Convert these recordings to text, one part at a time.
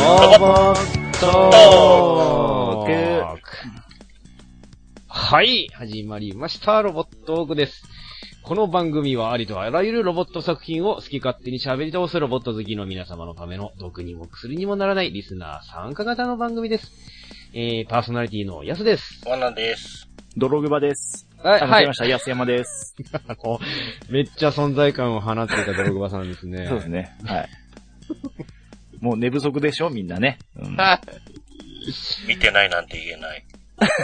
ボットーク。はい、始まりました。ロボットークです。この番組はありとあらゆるロボット作品を好き勝手に喋り倒すロボット好きの皆様のための毒にも薬にもならないリスナー参加型の番組です。パーソナリティのヤスです。 ワナです。 ドログバです。 はい。 間違えました。安山です。 めっちゃ存在感を放っていたドログバさんですね。 そうですね。はい。もう寝不足でしょみんなね。うん、 見てないなんて言えない。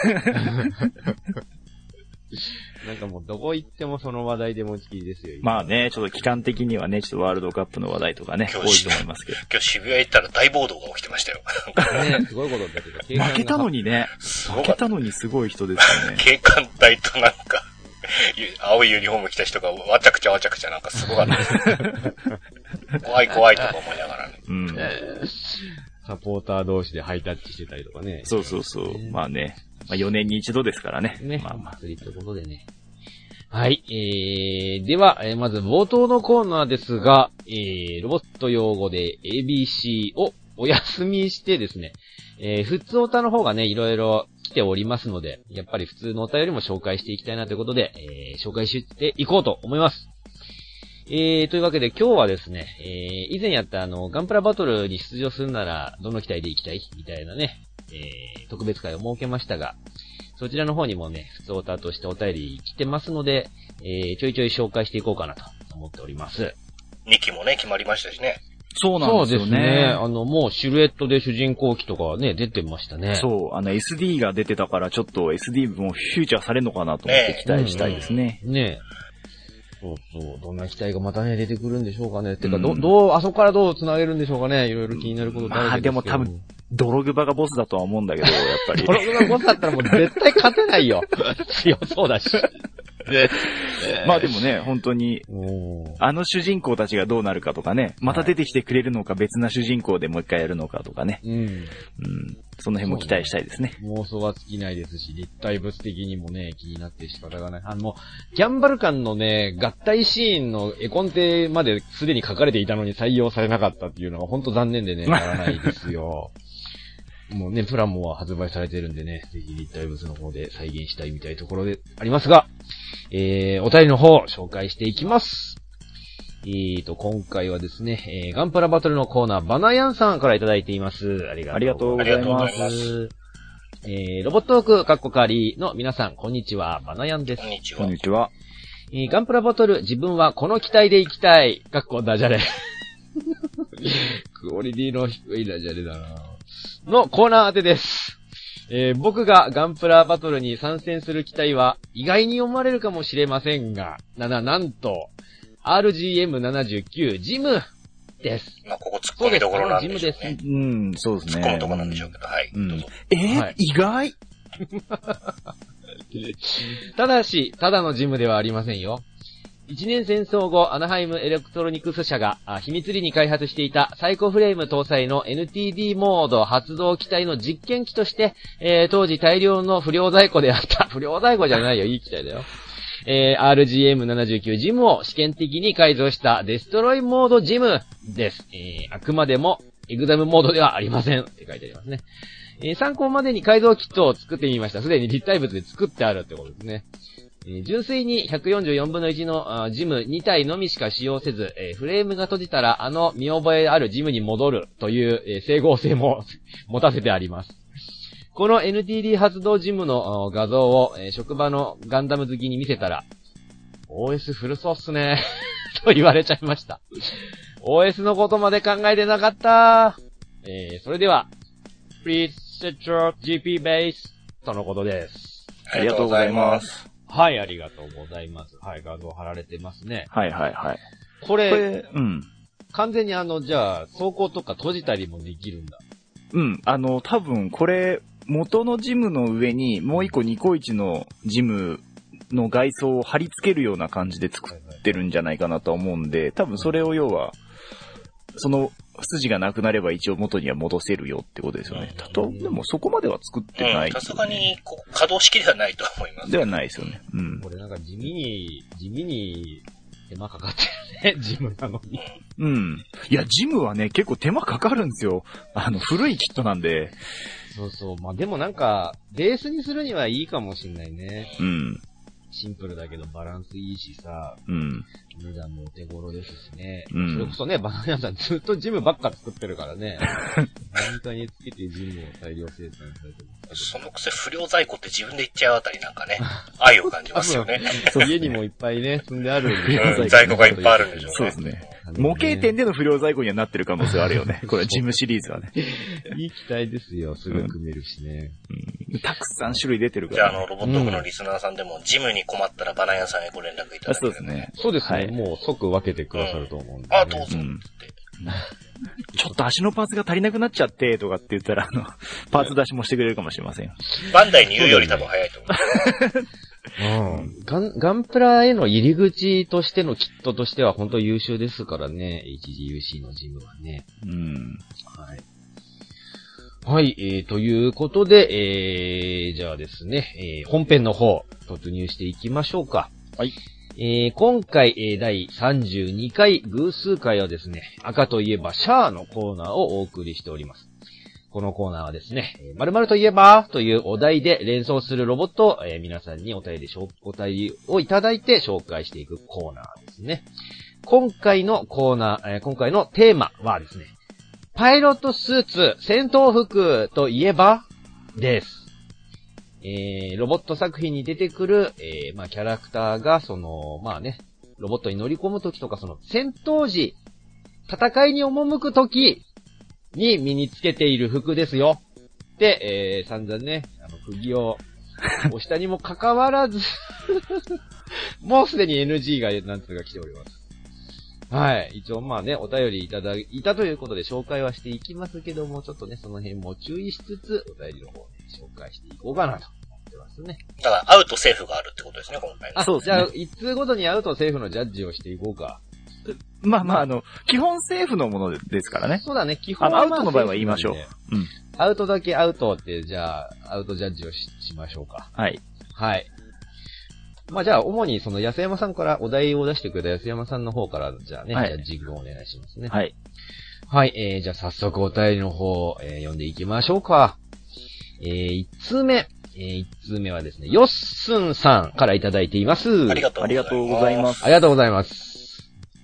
なんかもうどこ行ってもその話題で持ちきりですよ。 まあね、ちょっと期間的にはね、ちょっとワールドカップの話題とかね、多いと思いますけど。 今日渋谷行ったら大暴動が起きてましたよ。 ね、すごいことだけど。 負けたのにね、負けたのにすごい人ですよね。 警官隊となんか、青いユニフォーム着た人がわちゃくちゃなんかすごかった。怖いとか思いながらね。 うん。 サポーター同士でハイタッチしてたりとかね。 そう。まあね。まあ4年に一度ですからね。 ね。 まあ祭りってことでね。はい。では、まず冒頭のコーナーですが、ロボット用語で ABC をお休みしてですね、普通オタの方がね、いろいろ来ておりますので、やっぱり普通のオタよりも紹介していきたいなということで、紹介していこうと思います。というわけで今日はですね、以前やったガンプラバトルに出場するならどの機体で行きたいみたいなね、特別会を設けましたが、そちらの方にもね、普通オタとしてお便り来てますので、ちょいちょい紹介していこうかなと思っております。 2期もね、決まりましたしね。 そうなんですよね。そうですね。 もうシルエットで主人公機とかね、出てましたね。 そう、SD が出てたからちょっと SD もフューチャーされるのかなと思って期待したいですね。 ねそう、どんな機体がまたね、出てくるんでしょうかね。てか、あそこからどう繋げるんでしょうかね。いろいろ気になることだらけですけど。 でも多分、ドログバがボスだとは思うんだけど、やっぱり。 ドログバがボスだったらもう絶対勝てないよ。強そうだし。 まあでもね、本当に、主人公たちがどうなるかとかね、また出てきてくれるのか別な主人公でもう一回やるのかとかね。その辺も期待したいですね。 妄想は尽きないですし、立体物的にもね、気になって仕方がない。ギャンバルカンのね、合体シーンの絵コンテまですでに書かれていたのに採用されなかったっていうのが本当残念でね、ならないですよ。もうね、プラモは発売されてるんでね、ぜひ立体物の方で再現したいみたいなところでありますが、お便りの方、紹介していきます。今回はですね、ガンプラバトルのコーナー、バナヤンさんからいただいています。ありがとうございます。ロボットーク、カッコカリの皆さん、こんにちは、バナヤンです。 こんにちは。 こんにちは。 ガンプラバトル、自分はこの機体で行きたい、カッコダジャレ。クオリティの低いダジャレだなのコーナー当てです。僕がガンプラバトルに参戦する機体は意外に思われるかもしれませんが、なんと、RGM79 ジムです。 まあ、ここ突っ込みどころなんでしょうね。 ジムです。そうですね。 突っ込むところなんでしょうけど、はい。 はい、 意外ただし、ただのジムではありませんよ。一年戦争後、アナハイムエレクトロニクス社が秘密裏に開発していたサイコフレーム搭載の NTD モード発動機体の実験機として、当時大量の不良在庫であった、不良在庫じゃないよ、いい機体だよ。RGM79 ジムを試験的に改造したデストロイモードジムです。あくまでもエグザムモードではありませんって書いてありますね。参考までに改造キットを作ってみました。すでに立体物で作ってあるってことですね。純粋に144分の1のジム2体のみしか使用せず、フレームが閉じたら見覚えあるジムに戻るという、整合性も持たせてあります。この NTD 発動ジムの画像を、職場のガンダム好きに見せたら、OS 古そうっすねと言われちゃいました。OS のことまで考えてなかった。それでは、Please set your GP base とのことです。 ありがとうございます。 はい、ありがとうございます。はい、画像貼られてますね。 はい。 これ、完全にじゃあ、走行とか閉じたりもできるんだ。 多分これ、元のジムの上にもう一個ニコイチのジムの外装を貼り付けるような感じで作ってるんじゃないかなと思うんで、多分それを要は、その筋がなくなれば一応元には戻せるよってことですよね。でもそこまでは作ってない、 さすがに稼働式ではないと思います。 ではないですよね。 これなんか地味に手間かかってるね、ジムなのに。 うん。いや、ジムはね、結構手間かかるんですよ。古いキットなんで。 そうそう。まあ、でもなんか、ベースにするにはいいかもしんないね。 うん。 シンプルだけどバランスいいしさ、 うん。 値段もお手頃ですしね。 うん。 それこそね、バナナ屋さんずっとジムばっか作ってるからね。本当につけてジムを大量生産されてます。 そのくせ不良在庫って自分で言っちゃうあたりなんかね、愛を感じますよね。 家にもいっぱいね、積んであるんで、 うん、在庫がいっぱいあるんでしょうね。 そうですね。模型店での不良在庫にはなってる可能性あるよね。これジムシリーズはね。 いい機体ですよ。すぐ組めるしね。 うん。たくさん種類出てるかじゃあ、 ら、ね。 ロボット部のリスナーさんでも、ジムに困ったらバナナ屋さんへご連絡いただけそうですね。 そうですね。 はい、 もう即分けてくださると思うんで、ね。 あ、どうぞ、 ちょっと足のパーツが足りなくなっちゃって、とかって言ったら、パーツ出しもしてくれるかもしれませんよ。 バンダイに言うより多分早いと思う。 ガンプラへの入り口としてのキットとしては本当優秀ですからね。HGUC のジムはね。 うん。 はい。はい、ということで、じゃあですね、本編の方、突入していきましょうか。 はい。 今回、第32回偶数回はですね、赤といえばシャアのコーナーをお送りしております。このコーナーはですね、〇〇といえばというお題で連想するロボットを、皆さんにお便りをいただいて紹介していくコーナーですね。今回のテーマはですね、パイロットスーツ戦闘服といえばです。ロボット作品に出てくる、キャラクターが、ロボットに乗り込むときとか、戦闘時、戦いに赴くときに身につけている服ですよ。で、散々ね、釘を押したにもかかわらず、もうすでに NG が何通か来ております。はい。一応お便りいただいたということで紹介はしていきますけども、ちょっとね、その辺も注意しつつ、お便りの方ね、紹介していこうかなと思ってますね。 だから、アウトセーフがあるってことですね、今回。 あ、そうですね。じゃあ、一通ごとにアウトセーフのジャッジをしていこうか。 基本セーフのものですからね。 そうだね、基本はアウトの場合は言いましょう。うん。 アウトだけアウトって、じゃあ、アウトジャッジを しましょうか。 はい。 はい。じゃあ、主に安山さんからお題を出してくれた安山さんの方から、じゃあね、 はい、 ジャッジングをお願いしますね。 はい。 はい、じゃあ早速お便りの方、読んでいきましょうか。1通目。1通目はですね、ヨッスンさんからいただいています。 ありがとうございます。 ありがとうございます。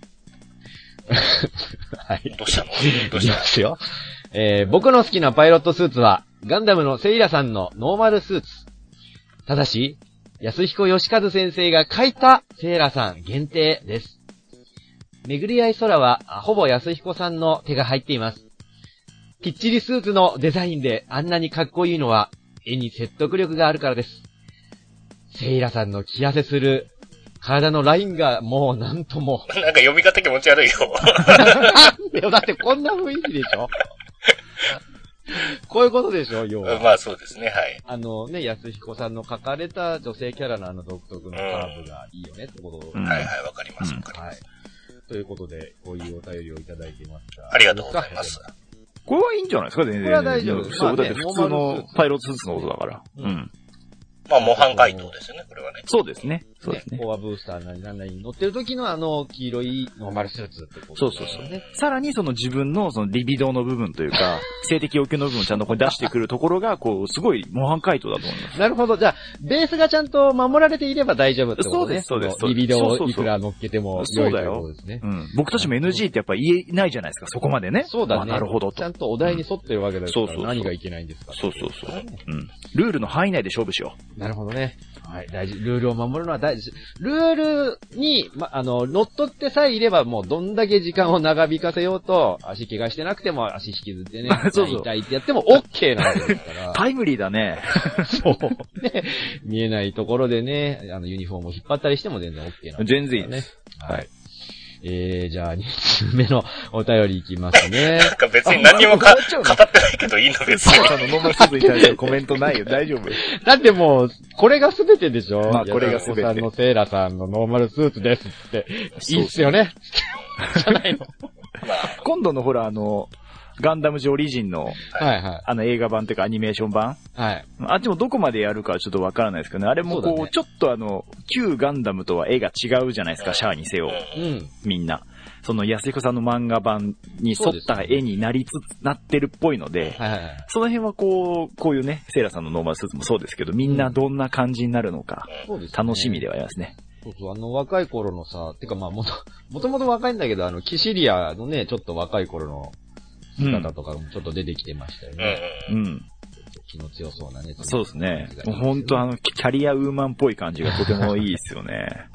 はい。 どうしたのいきますよ。僕の好きなパイロットスーツは、ガンダムのセイラさんのノーマルスーツ。ただし、安彦義和先生が描いたセイラさん限定です。巡り合い空は、ほぼ安彦さんの手が入っています。きっちりスーツのデザインであんなにかっこいいのは、絵に説得力があるからです。セイラさんの着痩せする体のラインがもうなんとも。 なんか読み方気持ち悪いよ。 だってこんな雰囲気でしょこういうことでしょ要は。 まあそうですね、はい。 安彦さんの描かれた女性キャラの独特のカーブがいいよねってことを。 はいはい、わかります、わかります。 ということで、こういうお便りをいただいていますが。 ありがとうございます。 これはいいんじゃないですか、全然。 これは大丈夫。 そう、だって普通のパイロットスーツのことだから。うん。 模範解答ですよね、これはね。 そうですね。そうですね。 コアブースター何々に乗ってる時の黄色いノーマルスーツってことそう。さらに自分のリビドーの部分というか、性的欲求の部分をちゃんと出してくるところが、すごい模範解答だと思います。 なるほど。じゃあ、ベースがちゃんと守られていれば大丈夫ってことね。 そうです。 リビドーをいくら乗っけてもそうだよ。うん。僕たちも NG ってやっぱ言えないじゃないですか、そこまでね。 そうだね。 なるほどちゃんとお題に沿ってるわけだから、何がいけないんですか。 そう。うん。ルールの範囲内で勝負しよう。なるほどね。はい、大事。ルールを守るのは大事。ルールに、乗っ取ってさえいれば、もうどんだけ時間を長引かせようと、足怪我してなくても足引きずってね、痛いってやっても OK なわけですから。 タイムリーだね。 そう。ね。見えないところでね、ユニフォームを引っ張ったりしても全然 OK なんです、 全然いいね。 はい。じゃあ、2つ目のお便りいきますね。 なんか別に何にも語ってないけどいいの別に。 ノーマルスーツに対してコメントないよ、大丈夫。 だってもう、これが全てでしょ。 これが全て。 さんのセイラさんのノーマルスーツですって。いいっすよね。じゃないの。 今度のほら、 ガンダムズオリジンの、 はいはい。 映画版っていうかアニメーション版はい。 あっちもどこまでやるかはちょっとわからないですけどね。あれもこう、 ね、 ちょっと旧ガンダムとは絵が違うじゃないですか、シャアにせよ。 うん。 みんな。その安彦さんの漫画版に沿った絵になってるっぽいので、 はいはいはい、 その辺はこういうね、セイラさんのノーマルスーツもそうですけど、みんなどんな感じになるのか、楽しみではありますね。 そうそう、若い頃のさ、てかまあもともと若いんだけど、キシリアのね、ちょっと若い頃の姿とかもちょっと出てきてましたよね。 うん。 気の強そうなね。 そうですね。もう本当キャリアウーマンっぽい感じがとてもいいですよね。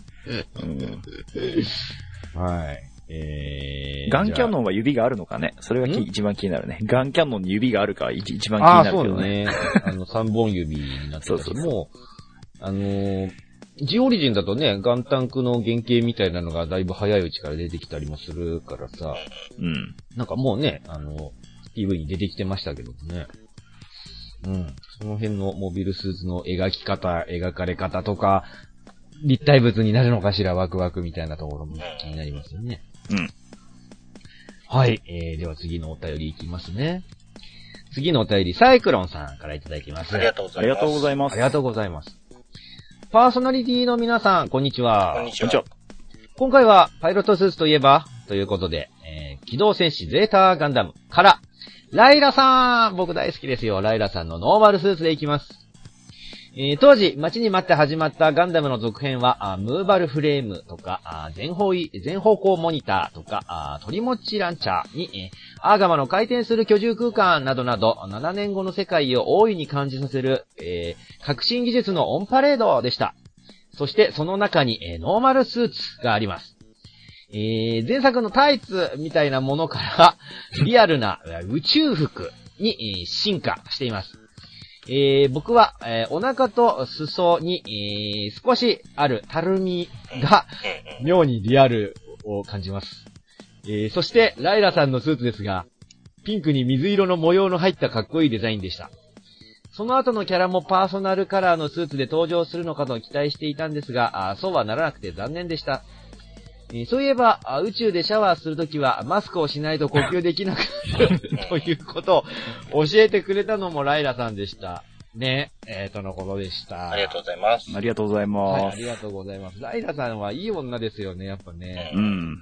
はい。 ガンキャノンは指があるのかね。それが一番気になるね。ガンキャノンに指があるか一番気になるけどね。 そうね。3本指になってたし、もう、G オリジンだとね、ガンタンクの原型みたいなのがだいぶ早いうちから出てきたりもするからさ。 うん。 なんかもうね、PV に出てきてましたけどね。うん。その辺のモビルスーツの描かれ方とか、立体物になるのかしら、ワクワクみたいなところも気になりますよね。 うん。 はい。では次のお便りいきますね。次のお便り、サイクロンさんからいただきます。 ありがとうございます。 ありがとうございます。 ありがとうございます。パーソナリティの皆さん、こんにちは。 こんにちは。 今回は、パイロットスーツといえば、ということで、機動戦士ゼータガンダムから、ライラさん僕大好きですよ。ライラさんのノーマルスーツでいきます。当時、待ちに待って始まったガンダムの続編は、ムーバルフレームとか、全方向モニターとか、鳥持ちランチャーに、アーガマの回転する居住空間などなど、7年後の世界を大いに感じさせる、革新技術のオンパレードでした。そして、その中に、ノーマルスーツがあります。前作のタイツみたいなものから、リアルな宇宙服に進化しています。僕は、お腹と裾に、少しあるたるみが、妙にリアルを感じます。そして、ライラさんのスーツですが、ピンクに水色の模様の入ったかっこいいデザインでした。その後のキャラもパーソナルカラーのスーツで登場するのかと期待していたんですが、そうはならなくて残念でした。そういえば、宇宙でシャワーするときはマスクをしないと呼吸できなくなるということを教えてくれたのもライラさんでした。ね、とのことでした。 ありがとうございます。 ありがとうございます。 はい、ありがとうございます。ライラさんはいい女ですよね、やっぱね。 うん。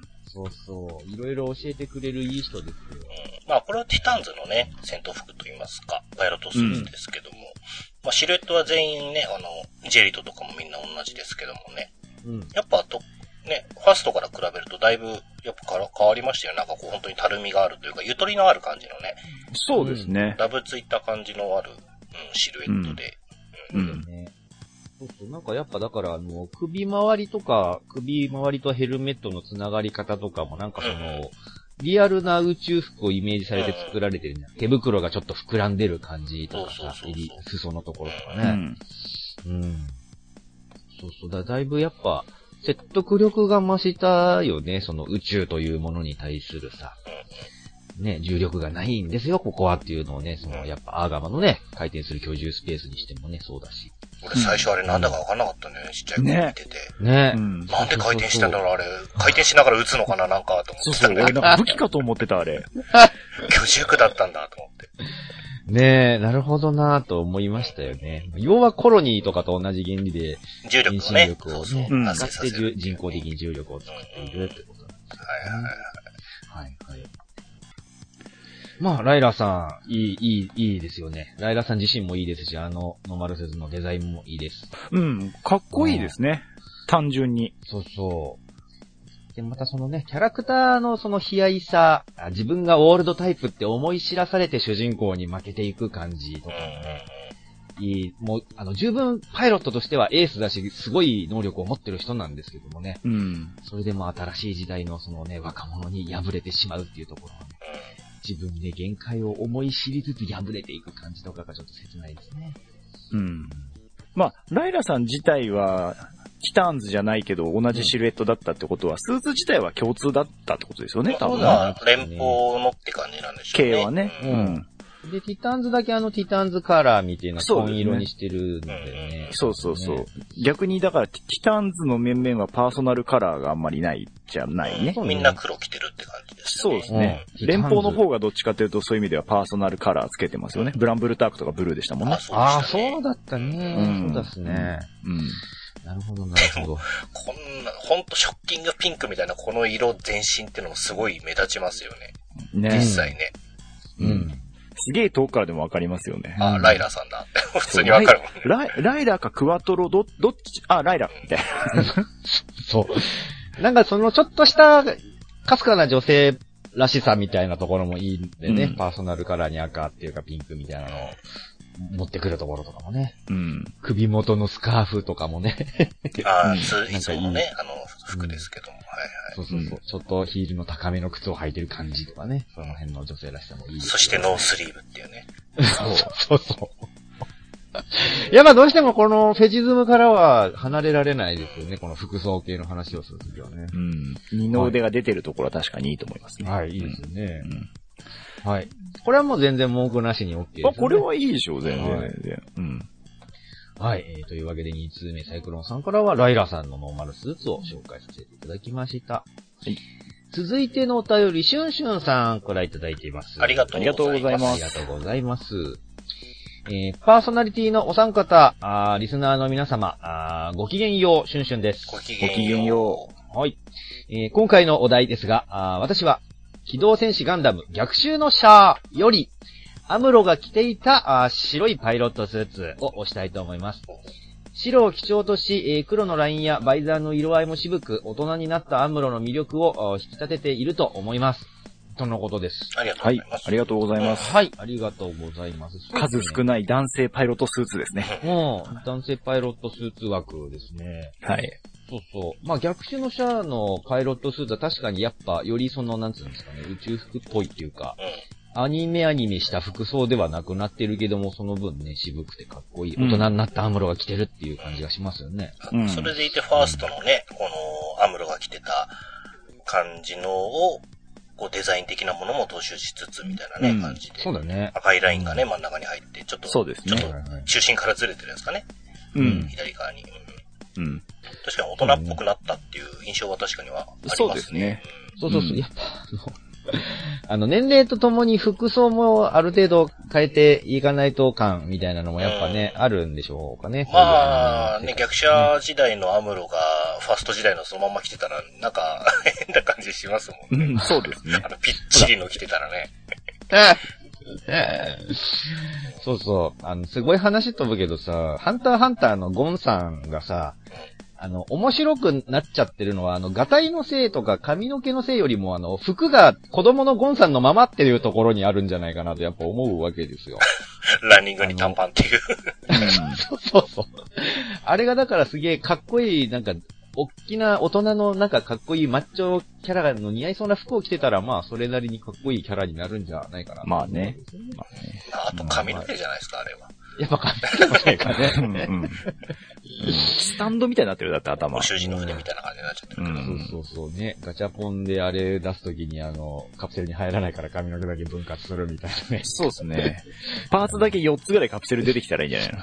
そうそう。いろいろ教えてくれるいい人ですよ。 まあ、これはティターンズのね、戦闘服といいますか、パイロットスーツですけども、まあ、シルエットは全員ね、ジェリートとかもみんな同じですけどもね。やっぱね、ファーストから比べるとだいぶ、やっぱ変わりましたよ。なんかこう本当にたるみがあるというか、ゆとりのある感じのね。 そうですね。 ダブついた感じのある、シルエットで。 そうそう、なんかやっぱだから首周りとヘルメットのつながり方とかもなんかリアルな宇宙服をイメージされて作られてるね。手袋がちょっと膨らんでる感じとかさ、裾のところとかね。そうそう、だいぶやっぱ、説得力が増したよね、その宇宙というものに対するさ。ね、重力がないんですよ、ここはっていうのをね、やっぱアーガマのね、回転する居住スペースにしてもね、そうだし。 俺最初あれなんだかわかんなかったね、ちっちゃい子見てて。 ね。 なんで回転したんだろう、あれ。回転しながら撃つのかな、なんか、と思ってたんだけど。 俺なんか武器かと思ってた、あれ。 居住区だったんだ、と思って。 ねえ、なるほどなぁと思いましたよね。要はコロニーとかと同じ原理で、 重力をね、 使って人工的に重力を作っているってことなんですよね。はいはい。まあ、ライラさん、いいですよね。ライラさん自身もいいですし、ノーマルセズのデザインもいいです。 かっこいいですね。単純に。 そうそう。で、またそのね、キャラクターのその悲哀さ、自分がオールドタイプって思い知らされて主人公に負けていく感じとかね。もう、十分パイロットとしてはエースだし、すごい能力を持ってる人なんですけどもね。それでも新しい時代のそのね、若者に敗れてしまうっていうところはね、自分で限界を思い知りつつ敗れていく感じとかがちょっと切ないですね。 まあ、ライラさん自体は、ティターンズじゃないけど同じシルエットだったってことは、スーツ自体は共通だったってことですよね、多分。 まあ、連邦のって感じなんでしょうね。 系はね。 で、ティターンズだけティターンズカラーみたいな紺色にしてるんでね。 そう。逆にだから、ティターンズの面々はパーソナルカラーがあんまりないじゃないね。 みんな黒着てるって感じですしたね。そうですね。連邦の方がどっちかというとそういう意味ではパーソナルカラーつけてますよね。ブランブルタークとかブルーでしたもんね。 そうだったね。そうですね。なるほど、なるほど。 こんな、ほんとショッキングピンクみたいなこの色全身っていうのもすごい目立ちますよね。実際ね。 すげえ遠くからでもわかりますよね。 ライラさんだって。普通にわかるもんね。 ライラかクワトロどっち、ライラみたいな。 そう。なんかそのちょっとしたかすかな女性らしさみたいなところもいいんでね。パーソナルカラーに赤っていうかピンクみたいなのを持ってくるところとかもね。首元のスカーフとかもね。 いつものね、服ですけども。 そう。ちょっとヒールの高めの靴を履いてる感じとかね。その辺の女性らしさもいいです。 そしてノースリーブっていうね。 そう。いや、まあどうしてもこのフェチズムからは離れられないですよね。この服装系の話をするときはね。 二の腕が出てるところは確かにいいと思いますね。 はい、いいですよね。はい。これはもう全然文句なしに OK です、ね。 これはいいでしょう、全然。 はい。というわけで2通目、サイクロンさんからはライラさんのノーマルスーツを紹介させていただきました。はい。続いてのお便り、シュンシュンさんからいただいています。 ありがとうございます。 ありがとうございます。パーソナリティのお三方、リスナーの皆様、ごきげんよう、シュンシュンです。 ごきげんよう。はい。今回のお題ですが、私は、機動戦士ガンダム逆襲のシャアより、アムロが着ていた白いパイロットスーツを押したいと思います。白を基調とし、黒のラインやバイザーの色合いも渋く、大人になったアムロの魅力を引き立てていると思います。とのことです。 ありがとうございます。 ありがとうございます。 はい、ありがとうございます。 数少ない男性パイロットスーツですね。 男性パイロットスーツ枠ですね。 はい。 そう。まあ、逆襲のシャアのパイロットスーツは確かにやっぱ、よりなんつうんですかね、宇宙服っぽいっていうか、アニメした服装ではなくなってるけども、その分ね、渋くてかっこいい、大人になったアムロが着てるっていう感じがしますよね。 それでいてファーストのね、このアムロが着てた感じのを、こうデザイン的なものも踏襲しつつみたいなね、感じで。 そうだね。 赤いラインがね、真ん中に入って、ちょっと、 そうですね。 ちょっと中心からずれてるんですかね。左側に。確かに大人っぽくなったっていう印象は確かにはありますね。 そうですね。 そう。やっぱ、年齢とともに服装もある程度変えていかないと感みたいなのもやっぱね、あるんでしょうかね。 まあ、ね、逆者時代のアムロが、ファースト時代のそのまま着てたら、なんか、変な感じしますもんね。 そうですね。 ぴっちりの着てたらね。 そう。すごい話飛ぶけどさ、ハンターハンターのゴンさんがさ、面白くなっちゃってるのは、ガタイのせいとか髪の毛のせいよりも、服が子供のゴンさんのままっていうところにあるんじゃないかなとやっぱ思うわけですよ。 ランニングに短パンっていう。 そう。あれがだからすげえかっこいい、なんか、大きな大人のなんかかっこいいマッチョキャラの似合いそうな服を着てたら、まあそれなりにかっこいいキャラになるんじゃないかな。 まあね。 あと髪の毛じゃないですか、あれは。 やっぱ髪の毛もないかね。 スタンドみたいになってるだって頭。 ご主人の筆みたいな感じになっちゃってるけど。 そうね。ガチャポンであれ出すときにカプセルに入らないから髪の毛だけ分割するみたいなね。 そうですね。パーツだけ4つぐらいカプセル出てきたらいいんじゃないの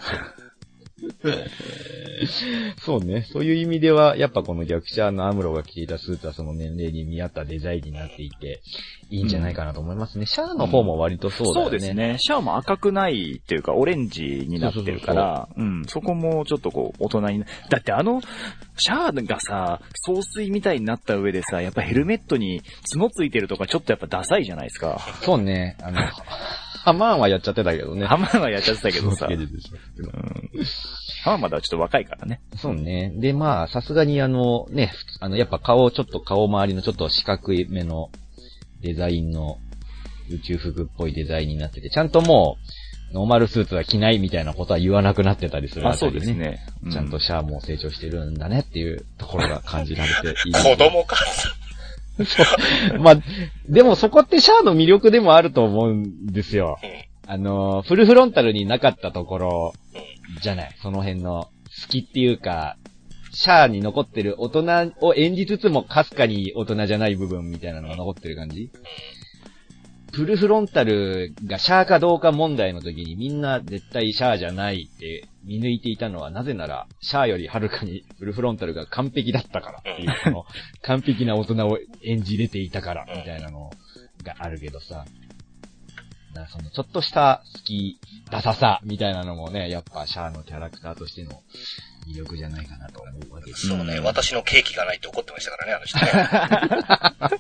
そうね。そういう意味では、やっぱこの逆者のアムロが着ていたスーツはその年齢に見合ったデザインになっていて、いいんじゃないかなと思いますね。シャアの方も割とそうだよね。 そうですね。シャアも赤くないっていうか、オレンジになってるから、そこもちょっとこう、大人にだってシャアがさ、総帥みたいになった上でさ、やっぱヘルメットに角ついてるとかちょっとやっぱダサいじゃないですか。 そうね。ハマーンはやっちゃってたけどね。 ハマーンはやっちゃってたけどさ。ハマーンまだちょっと若いからね。 そうね。で、まあ、さすがにやっぱ顔周りのちょっと四角い目のデザインの宇宙服っぽいデザインになってて、ちゃんともう、ノーマルスーツは着ないみたいなことは言わなくなってたりするあたりね。 そうですね。 ちゃんとシャアも成長してるんだねっていうところが感じられていい。 子供か。 そう。まあ、でもそこってシャアの魅力でもあると思うんですよ。フルフロンタルになかったところじゃない。その辺の好きっていうか、シャアに残ってる大人を演じつつもかすかに大人じゃない部分みたいなのが残ってる感じ。 フルフロンタルがシャアかどうか問題の時にみんな絶対シャアじゃないって見抜いていたのはなぜなら、シャアよりはるかにフルフロンタルが完璧だったからっていう、この完璧な大人を演じれていたからみたいなのがあるけどさ、そのちょっとした好き、ダサさみたいなのもね、やっぱシャアのキャラクターとしての魅力じゃないかなと思うわけです。 そうね、私のケーキがないって怒ってましたからね、あの人ね。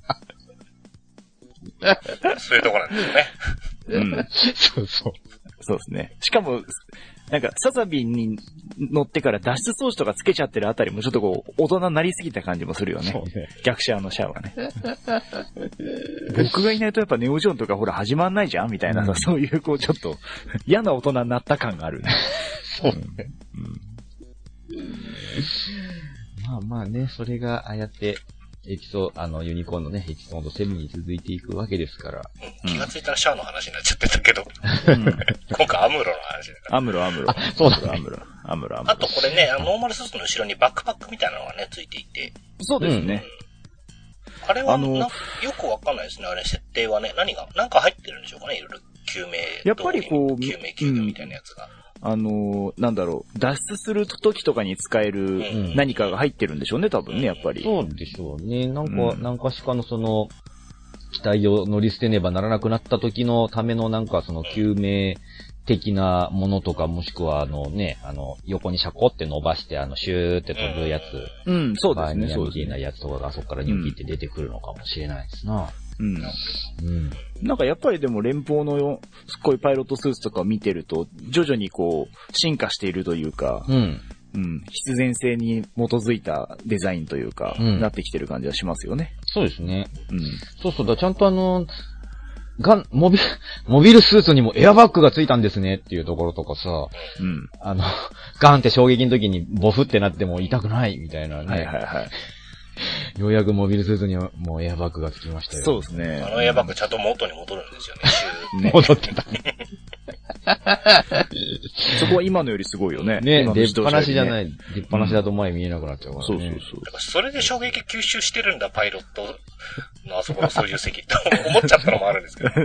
そういうとこなんですよね。 うん。 そうそう。 そうですね。しかも、なんか、サザビンに乗ってから脱出装置とかつけちゃってるあたりもちょっとこう、大人になりすぎた感じもするよね。 そうね。 逆シャアのシャアはね。僕がいないとやっぱネオジョンとかほら始まんないじゃんみたいなさ、そういうこうちょっと嫌な大人になった感があるね。 そうね。まあまあね、それがああやって、ユニコーンのね、エピソード7に続いていくわけですから。 気がついたらシャアの話になっちゃってたけど。今回アムロの話だから。 アムロ。 そうだね。 アムロ。 あとこれね、ノーマルスーツの後ろにバックパックみたいなのがね、ついていて。 そうですね。 あれはよくわかんないですね、あれ、設定はね。なんか入ってるんでしょうかね、いろいろ。救命やっぱりこう、 救命救助みたいなやつが。 なんだろう、脱出する時とかに使える何かが入ってるんでしょうね、多分ね、やっぱり。 そうでしょうね。なんかしかのその、機体を乗り捨てねばならなくなった時のためのなんかその救命的なものとか、もしくは横にシャコって伸ばしてシューって飛ぶやつ。 うん、そうですね。 みたいなやつとかがそこからニョキって出てくるのかもしれないですな。 なんかやっぱりでも連邦のすっごいパイロットスーツとかを見てると、徐々にこう、進化しているというか、必然性に基づいたデザインというか、なってきてる感じはしますよね。 そうですね。そうだ、ちゃんとモビルスーツにもエアバッグがついたんですねっていうところとかさ、ガンって衝撃の時にボフってなっても痛くないみたいなね。ようやくモビルスーツにはもうエアバッグがつきましたよ。 そうですね。 エアバッグちゃんと元に戻るんですよね。 戻ってた。 そこは今のよりすごいよね。 ね、出っ放しじゃない。出っ放しだと前見えなくなっちゃうからね。 そう。それで衝撃吸収してるんだ、パイロットのあそこの操縦席って思っちゃったのもあるんですけど。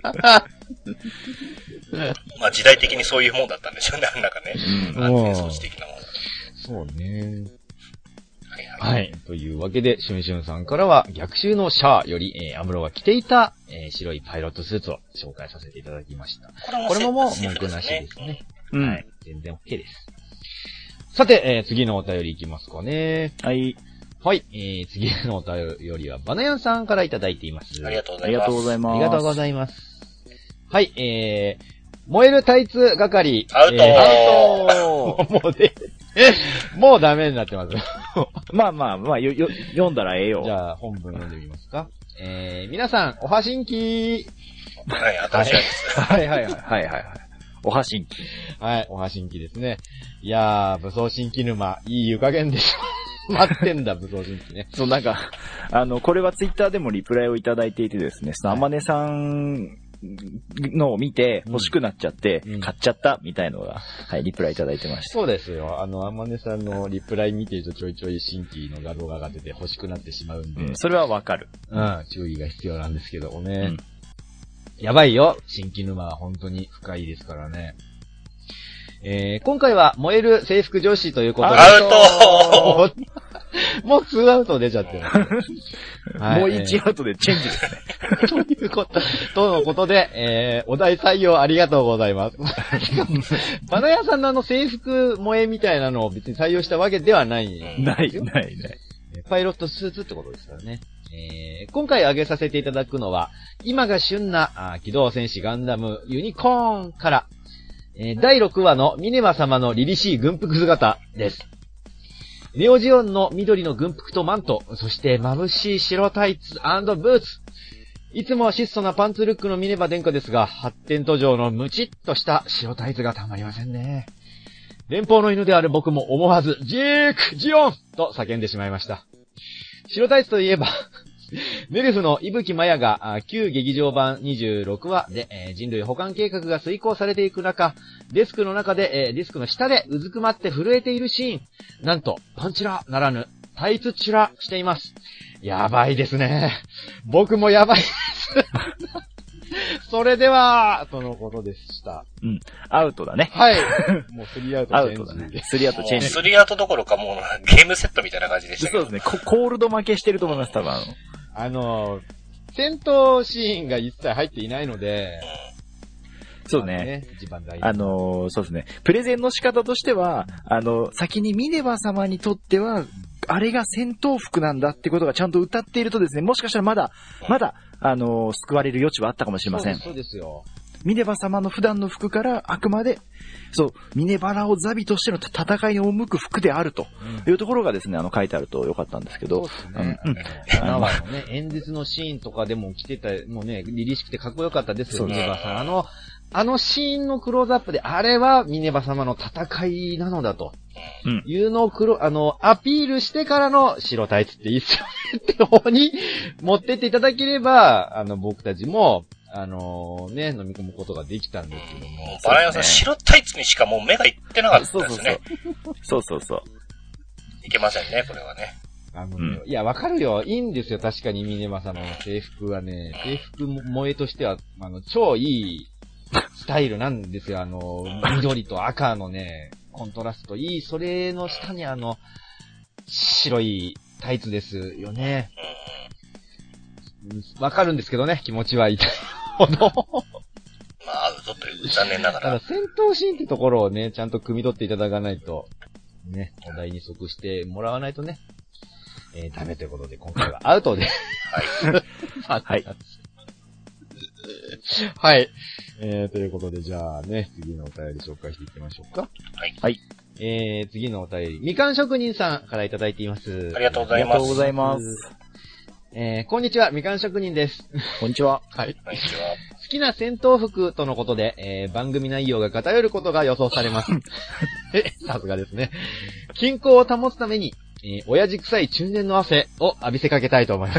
まあ時代的にそういうもんだったんでしょうね、なんかね。安全装置的なもの。 そうね。はい。というわけで、シュンシュンさんからは、逆襲のシャアより、アムロが着ていた、白いパイロットスーツを紹介させていただきました。 これも文句なしですね。はい。全然 OK です。さて、次のお便りいきますかね。 はい。 はい。次のお便りは、バナヤンさんからいただいています。 ありがとうございます。 ありがとうございます。 ありがとうございます。はい。燃えるタイツ係。 アウトもうね。もうダメになってます。 まあ、読んだらええよ。 じゃあ、本文読んでみますか。皆さん、おはしんきー。はい、新しいやつです。 はい。おはしんき。 はい、おはしんきですね。いやー、武装新規沼、いい湯加減でしょ。待ってんだ、武装新規ね。 そう、なんか、これはツイッターでもリプライをいただいていてですね、あまねさん、のを見て欲しくなっちゃって、買っちゃったみたいのが、はい、リプライいただいてました。 そうですよ。あまねさんのリプライ見てるとちょいちょい新規の画像が上がってて欲しくなってしまうんで。 それはわかる。 注意が必要なんですけどもね。やばいよ。新規沼は本当に深いですからね。今回は燃える制服女子ということで。 アウトもう2アウト出ちゃってる。 はい、もう1アウトでチェンジですね。 ということで、お題採用ありがとうございます。バナヤさんの制服萌えみたいなのを別に採用したわけではない。 ない。 パイロットスーツってことですからね。今回挙げさせていただくのは、今が旬な機動戦士ガンダムユニコーンから、第6話のミネマ様の凛々しい軍服姿です。ネオジオンの緑の軍服とマント、そして眩しい白タイツ&ブーツ。いつもは質素なパンツルックのミネバ殿下ですが、発展途上のムチッとした白タイツがたまりませんね。連邦の犬である僕も思わず、ジオンと叫んでしまいました。白タイツといえば、ネルフの伊吹マヤが旧劇場版26話で、人類保管計画が遂行されていく中、デスクの中で、デスクの下でうずくまって震えているシーン。なんと、パンチラならぬ、タイツチラしています。やばいですね。僕もやばいです。 それでは、とのことでした。 うん。アウトだね。 はい。もう3アウトチェンジ。 アウトだね。3アウトチェンジ。 3アウトどころかもうゲームセットみたいな感じでしたけど。 そうですね。コールド負けしてると思います、多分。 戦闘シーンが一切入っていないので、 そうね。 一番大事。そうですね。プレゼンの仕方としては、先にミネバ様にとっては、あれが戦闘服なんだってことがちゃんと歌っているとですね、もしかしたらまだ、救われる余地はあったかもしれません。 そうですよ。 ミネバ様の普段の服からあくまで、ミネバラをザビとしての戦いに赴く服であるというところがですね、書いてあるとよかったんですけど。 そうですね。7話のね、演説のシーンとかでも着てた、もうね、凛々しくてかっこよかったですよ、ミネバさん。あのシーンのクローズアップで、あれはミネバ様の戦いなのだと。いうのをアピールしてからの白タイツっていいっすよねって方に持ってっていただければ、僕たちも、飲み込むことができたんですけども。 バラヤさん、白タイツにしかもう目がいってなかったですね。 そう。 いけませんね、これはね。 いや、わかるよ。いいんですよ。確かにミネバ様の制服はね、制服萌えとしては、超いいスタイルなんですよ。緑と赤のね、コントラストいい。それの下に白いタイツですよね。わかるんですけどね、気持ちは痛いほど。 まあ、アウトという残念ながら。 ただ戦闘シーンってところをね、ちゃんと汲み取っていただかないと、ね、お題に即してもらわないとね、ダメということで、今回はアウトで。 はい。 はい。 はい。ということで、じゃあね、次のお便り紹介していきましょうか。 はい。 次のお便り、みかん職人さんからいただいています。 ありがとうございます。 ありがとうございます。 こんにちは、みかん職人です。 こんにちは。 はい。 こんにちは。 好きな戦闘服とのことで、番組内容が偏ることが予想されます。さすがですね。均衡を保つために、親父臭い中年の汗を浴びせかけたいと思います。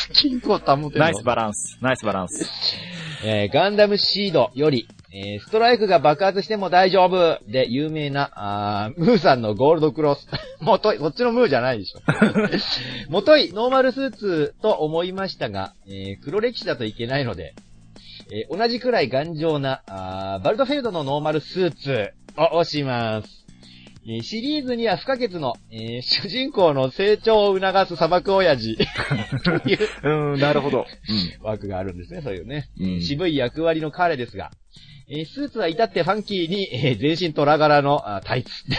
均衡を保てるの？ ナイスバランス。 ガンダムシードより、ストライクが爆発しても大丈夫で有名な、ムーさんのゴールドクロス。もとい、こっちのムーじゃないでしょ。もとい、ノーマルスーツと思いましたが、黒歴史だといけないので、同じくらい頑丈な、バルトフェルドのノーマルスーツを押します。シリーズには不可欠の、主人公の成長を促す砂漠親父というなるほど。 枠があるんですね、そういうね。 うん、 渋い役割の彼ですが、スーツは至ってファンキーに、全身虎柄のタイツです。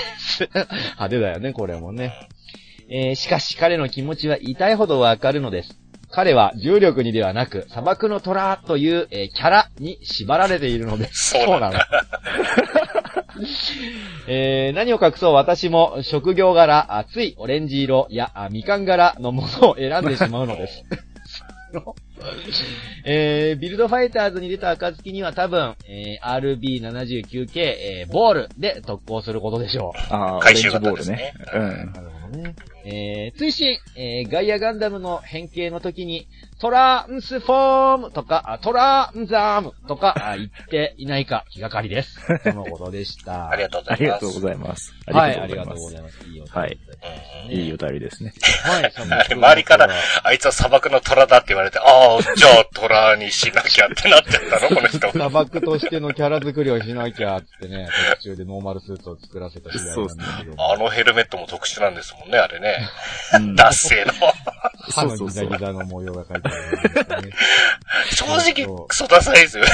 派手だよね、これもね。しかし彼の気持ちは痛いほどわかるのです。彼は重力にではなく砂漠の虎という、キャラに縛られているのです。 そうなの。 何を隠そう私も職業柄、熱いオレンジ色やみかん柄のものを選んでしまうのです。ビルドファイターズに出た暁には多分、RB79 系、ボールで特攻することでしょう。 回収型ですね。 なるほどね。追伸、ガイアガンダムの変形の時に、トランスフォームとか、トランザームとか言っていないか気がかりです。そのことでした。 ありがとうございます。 ありがとうございます。 はい、ありがとうございます。いいお便り。 はい。いいお便りですね。 はい。周りから、あいつは砂漠の虎だって言われて、ああ、じゃあ虎にしなきゃってなっちゃったのこの人。 砂漠としてのキャラ作りをしなきゃってね、途中でノーマルスーツを作らせた次第なんですけど。 あのヘルメットも特殊なんですもんね、あれね。ダッセーの。 歯のギザギザの模様が書いてあるんですかね。 正直、クソダサいですよ。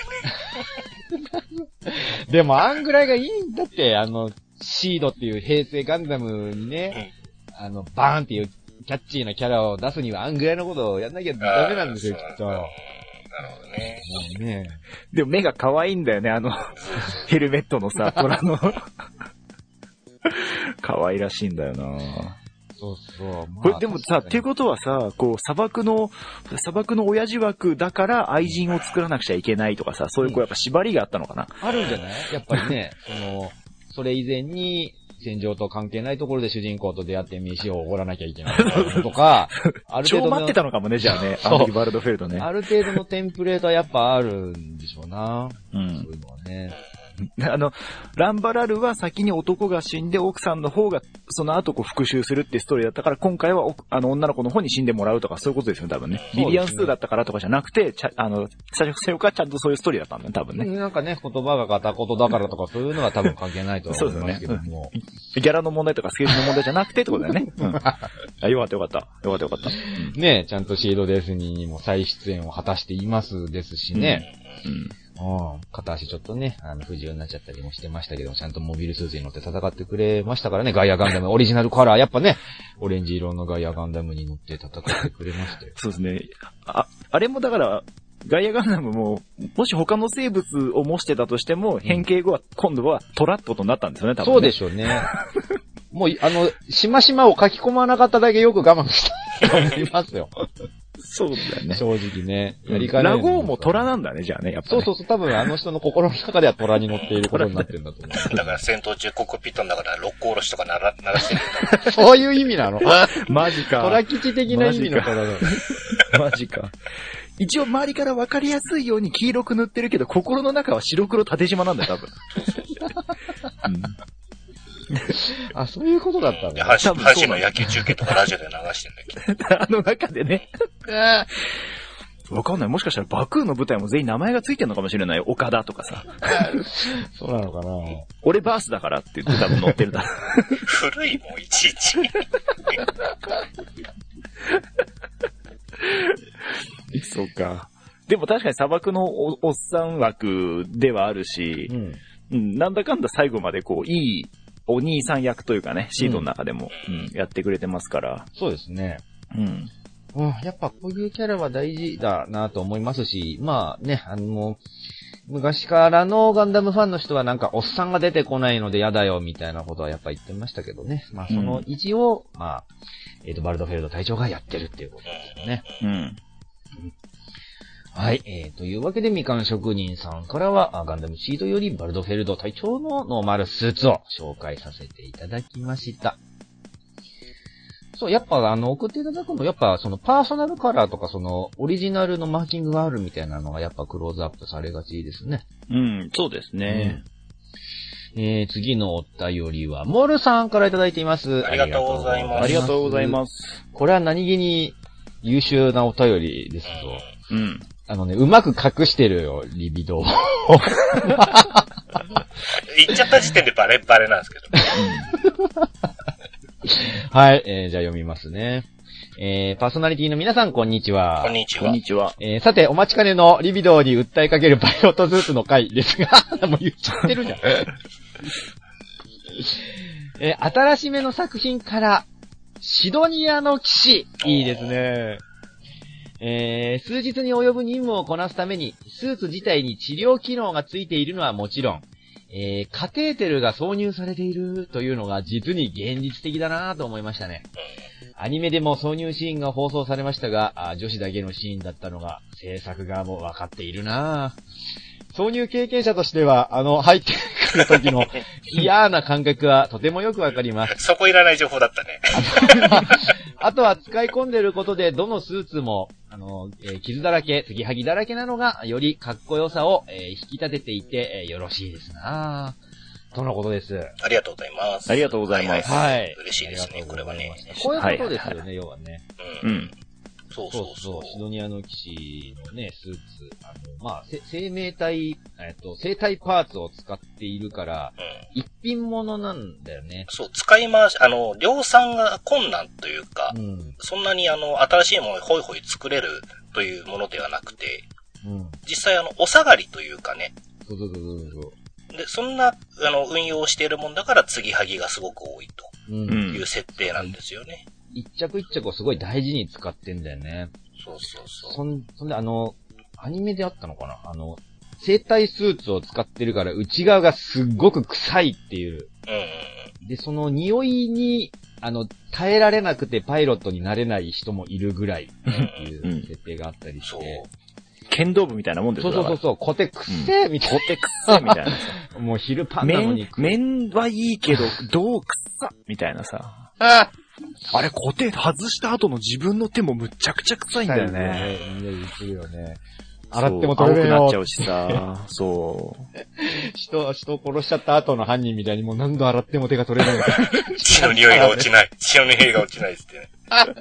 でも、あんぐらいがいいんだって、シードっていう平成ガンダムにね、バーンっていうキャッチーなキャラを出すには、あんぐらいのことをやんなきゃダメなんですよ、きっと。なるほどね。 ねでも目が可愛いんだよね、ヘルメットのさ、虎の。可愛らしいんだよな。 そうそう。まあ、 これでもさ、っていうことはさ、こう、砂漠の親父枠だから愛人を作らなくちゃいけないとかさ、そういうこうやっぱ縛りがあったのかな。 あるんじゃないやっぱりね、それ以前に、戦場と関係ないところで主人公と出会って飯をおごらなきゃいけないとか、ある程度超待ってたのかもね、じゃあね。アンリバルドフェルドね。 ある程度のテンプレートはやっぱあるんでしょうな。 うん。 そういうのはね。 ランバラルは先に男が死んで奥さんの方がその後復讐するってストーリーだったから、今回は女の子の方に死んでもらうとかそういうことですよね、多分ね。ビビアン・スーだったからとかじゃなくて、最初からちゃんとそういうストーリーだったんだね、多分ね。 なんかね、言葉が片言だからとかそういうのは多分関係ないと思いますけども。 ギャラの問題とかスケールの問題じゃなくてってことだよね。よかったよかった。よかった。 ね、ちゃんとシードデスニーにも再出演を果たしていますですしね。片足ちょっとね、不自由になっちゃったりもしてましたけど、ちゃんとモビルスーツに乗って戦ってくれましたからね、ガイアガンダム、オリジナルカラー、やっぱね、オレンジ色のガイアガンダムに乗って戦ってくれましたよ。 そうですね。あれもだから、ガイアガンダムも、もし他の生物を模してたとしても、変形後は、今度はトラってことになったんですよね、多分ね。 そうでしょうね。もう、しましまを書き込まなかっただけよく我慢したと思いますよ。 そうだよね。 正直ね。 ラゴーも虎なんだね、じゃあね、やっぱ、ね。 そう、多分あの人の心の中では虎に乗っていることになってるんだと思う。 だから戦闘中コックピットの中で六甲おろしとか鳴らしてるんだ。 そういう意味なの？ マジか。 虎吉的な意味の虎だ。 マジか。一応周りから分かりやすいように黄色く塗ってるけど、心の中は白黒縦縞なんだよ、多分。 あ、そういうことだったんだ。 阪神の野球中継とかラジオで流してるんだけど。中でね。わかんない。もしかしたらバクーの舞台も全員名前がついてるのかもしれない。岡田とかさ。 そうなのかな。 俺バースだからって言って多分載ってるだろ。 古いもん、いちいち。 そうか。でも確かに砂漠の おっさん枠ではあるし、なんだかんだ最後までこう、いいお兄さん役というかね、シードの中でも、やってくれてますから。 そうですね。やっぱこういうキャラは大事だなと思いますし、まあね、昔からのガンダムファンの人はなんかおっさんが出てこないので嫌だよみたいなことはやっぱ言ってましたけどね。まあその意地を、まあ、バルドフェルド隊長がやってるっていうことですよね。はい。というわけで、みかん職人さんからは、ガンダムシードよりバルドフェルド隊長のノーマルスーツを紹介させていただきました。そう、やっぱ送っていただくの、やっぱそのパーソナルカラーとかそのオリジナルのマーキングがあるみたいなのがやっぱクローズアップされがちですね。 そうですね。 次のお便りは、モルさんからいただいています。 ありがとうございます。 ありがとうございます。 これは何気に優秀なお便りですと。うまく隠してるよ、リビドー。 言っちゃった時点でバレバレなんですけど。 はい、じゃあ読みますね。パーソナリティの皆さん、こんにちは。 こんにちは。 こんにちは。 さて、お待ちかねのリビドーに訴えかけるパイロットズーツの回ですが、もう言っちゃってるじゃん。新しめの作品から、シドニアの騎士。いいですね。数日に及ぶ任務をこなすために、スーツ自体に治療機能がついているのはもちろん、カテーテルが挿入されているというのが実に現実的だなぁと思いましたね。アニメでも挿入シーンが放送されましたが、女子だけのシーンだったのが制作側も分かっているなぁ。挿入経験者としては、入ってくる時の嫌な感覚はとてもよくわかります。 そこいらない情報だったね。 あとは使い込んでることで、どのスーツも、傷だらけ、継ぎはぎだらけなのが、よりかっこよさを、引き立てていて、よろしいですなぁ。とのことです。 ありがとうございます。 ありがとうございます。 はい。 嬉しいですね、これはね。 こういうことですよね、要はね。 そう。 シドニアの騎士のね、スーツ、生命体、生体パーツを使っているから、一品物なんだよね。 そう、使い回し、量産が困難というか、そんなに新しいものをホイホイ作れるというものではなくて、実際お下がりというかね。 そう。 で、そんな、運用をしているもんだから、継ぎはぎがすごく多いという設定なんですよね。 一着一着をすごい大事に使ってんだよね。 そう。 そんでアニメであったのかな生体スーツを使ってるから内側がすっごく臭いっていう。で、その匂いに、耐えられなくてパイロットになれない人もいるぐらいっていう設定があったりして。 剣道部みたいなもんですよ。 そう。コテくせえみたいな。 コテくせえみたいな。 もう昼パンなのに。 麺はいいけど、どうくさみたいなさ。あれ、コテ外した後の自分の手もむっちゃくちゃ臭いんだよね。 匂いするよね。洗っても取れるよ。 青くなっちゃうしさ。そ人を殺しちゃった後の犯人みたいにもう何度洗っても手が取れない。 血の匂いが落ちない。血の匂いが落ちないですってね。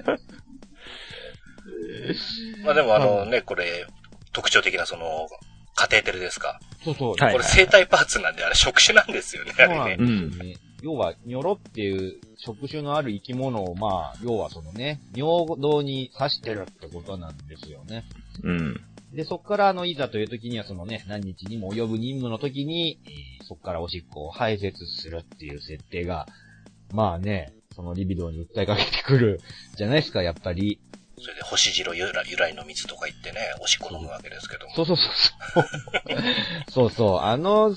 まあでもね、これ、特徴的なカテーテルですか。 そうそう。 これ生体パーツなんで、あれ触手なんですよね、あれね。 要は、ニョロっていう触手のある生き物を、まあ、要は尿道に刺してるってことなんですよね。 うん。 で、そこからいざという時には何日にも及ぶ任務の時に、そこからおしっこを排泄するっていう設定が、まあね、リビドーに訴えかけてくるじゃないですか、やっぱり。 それで星白由来の水とか言ってね、おしっこ飲むわけですけども。 そう。そうそう。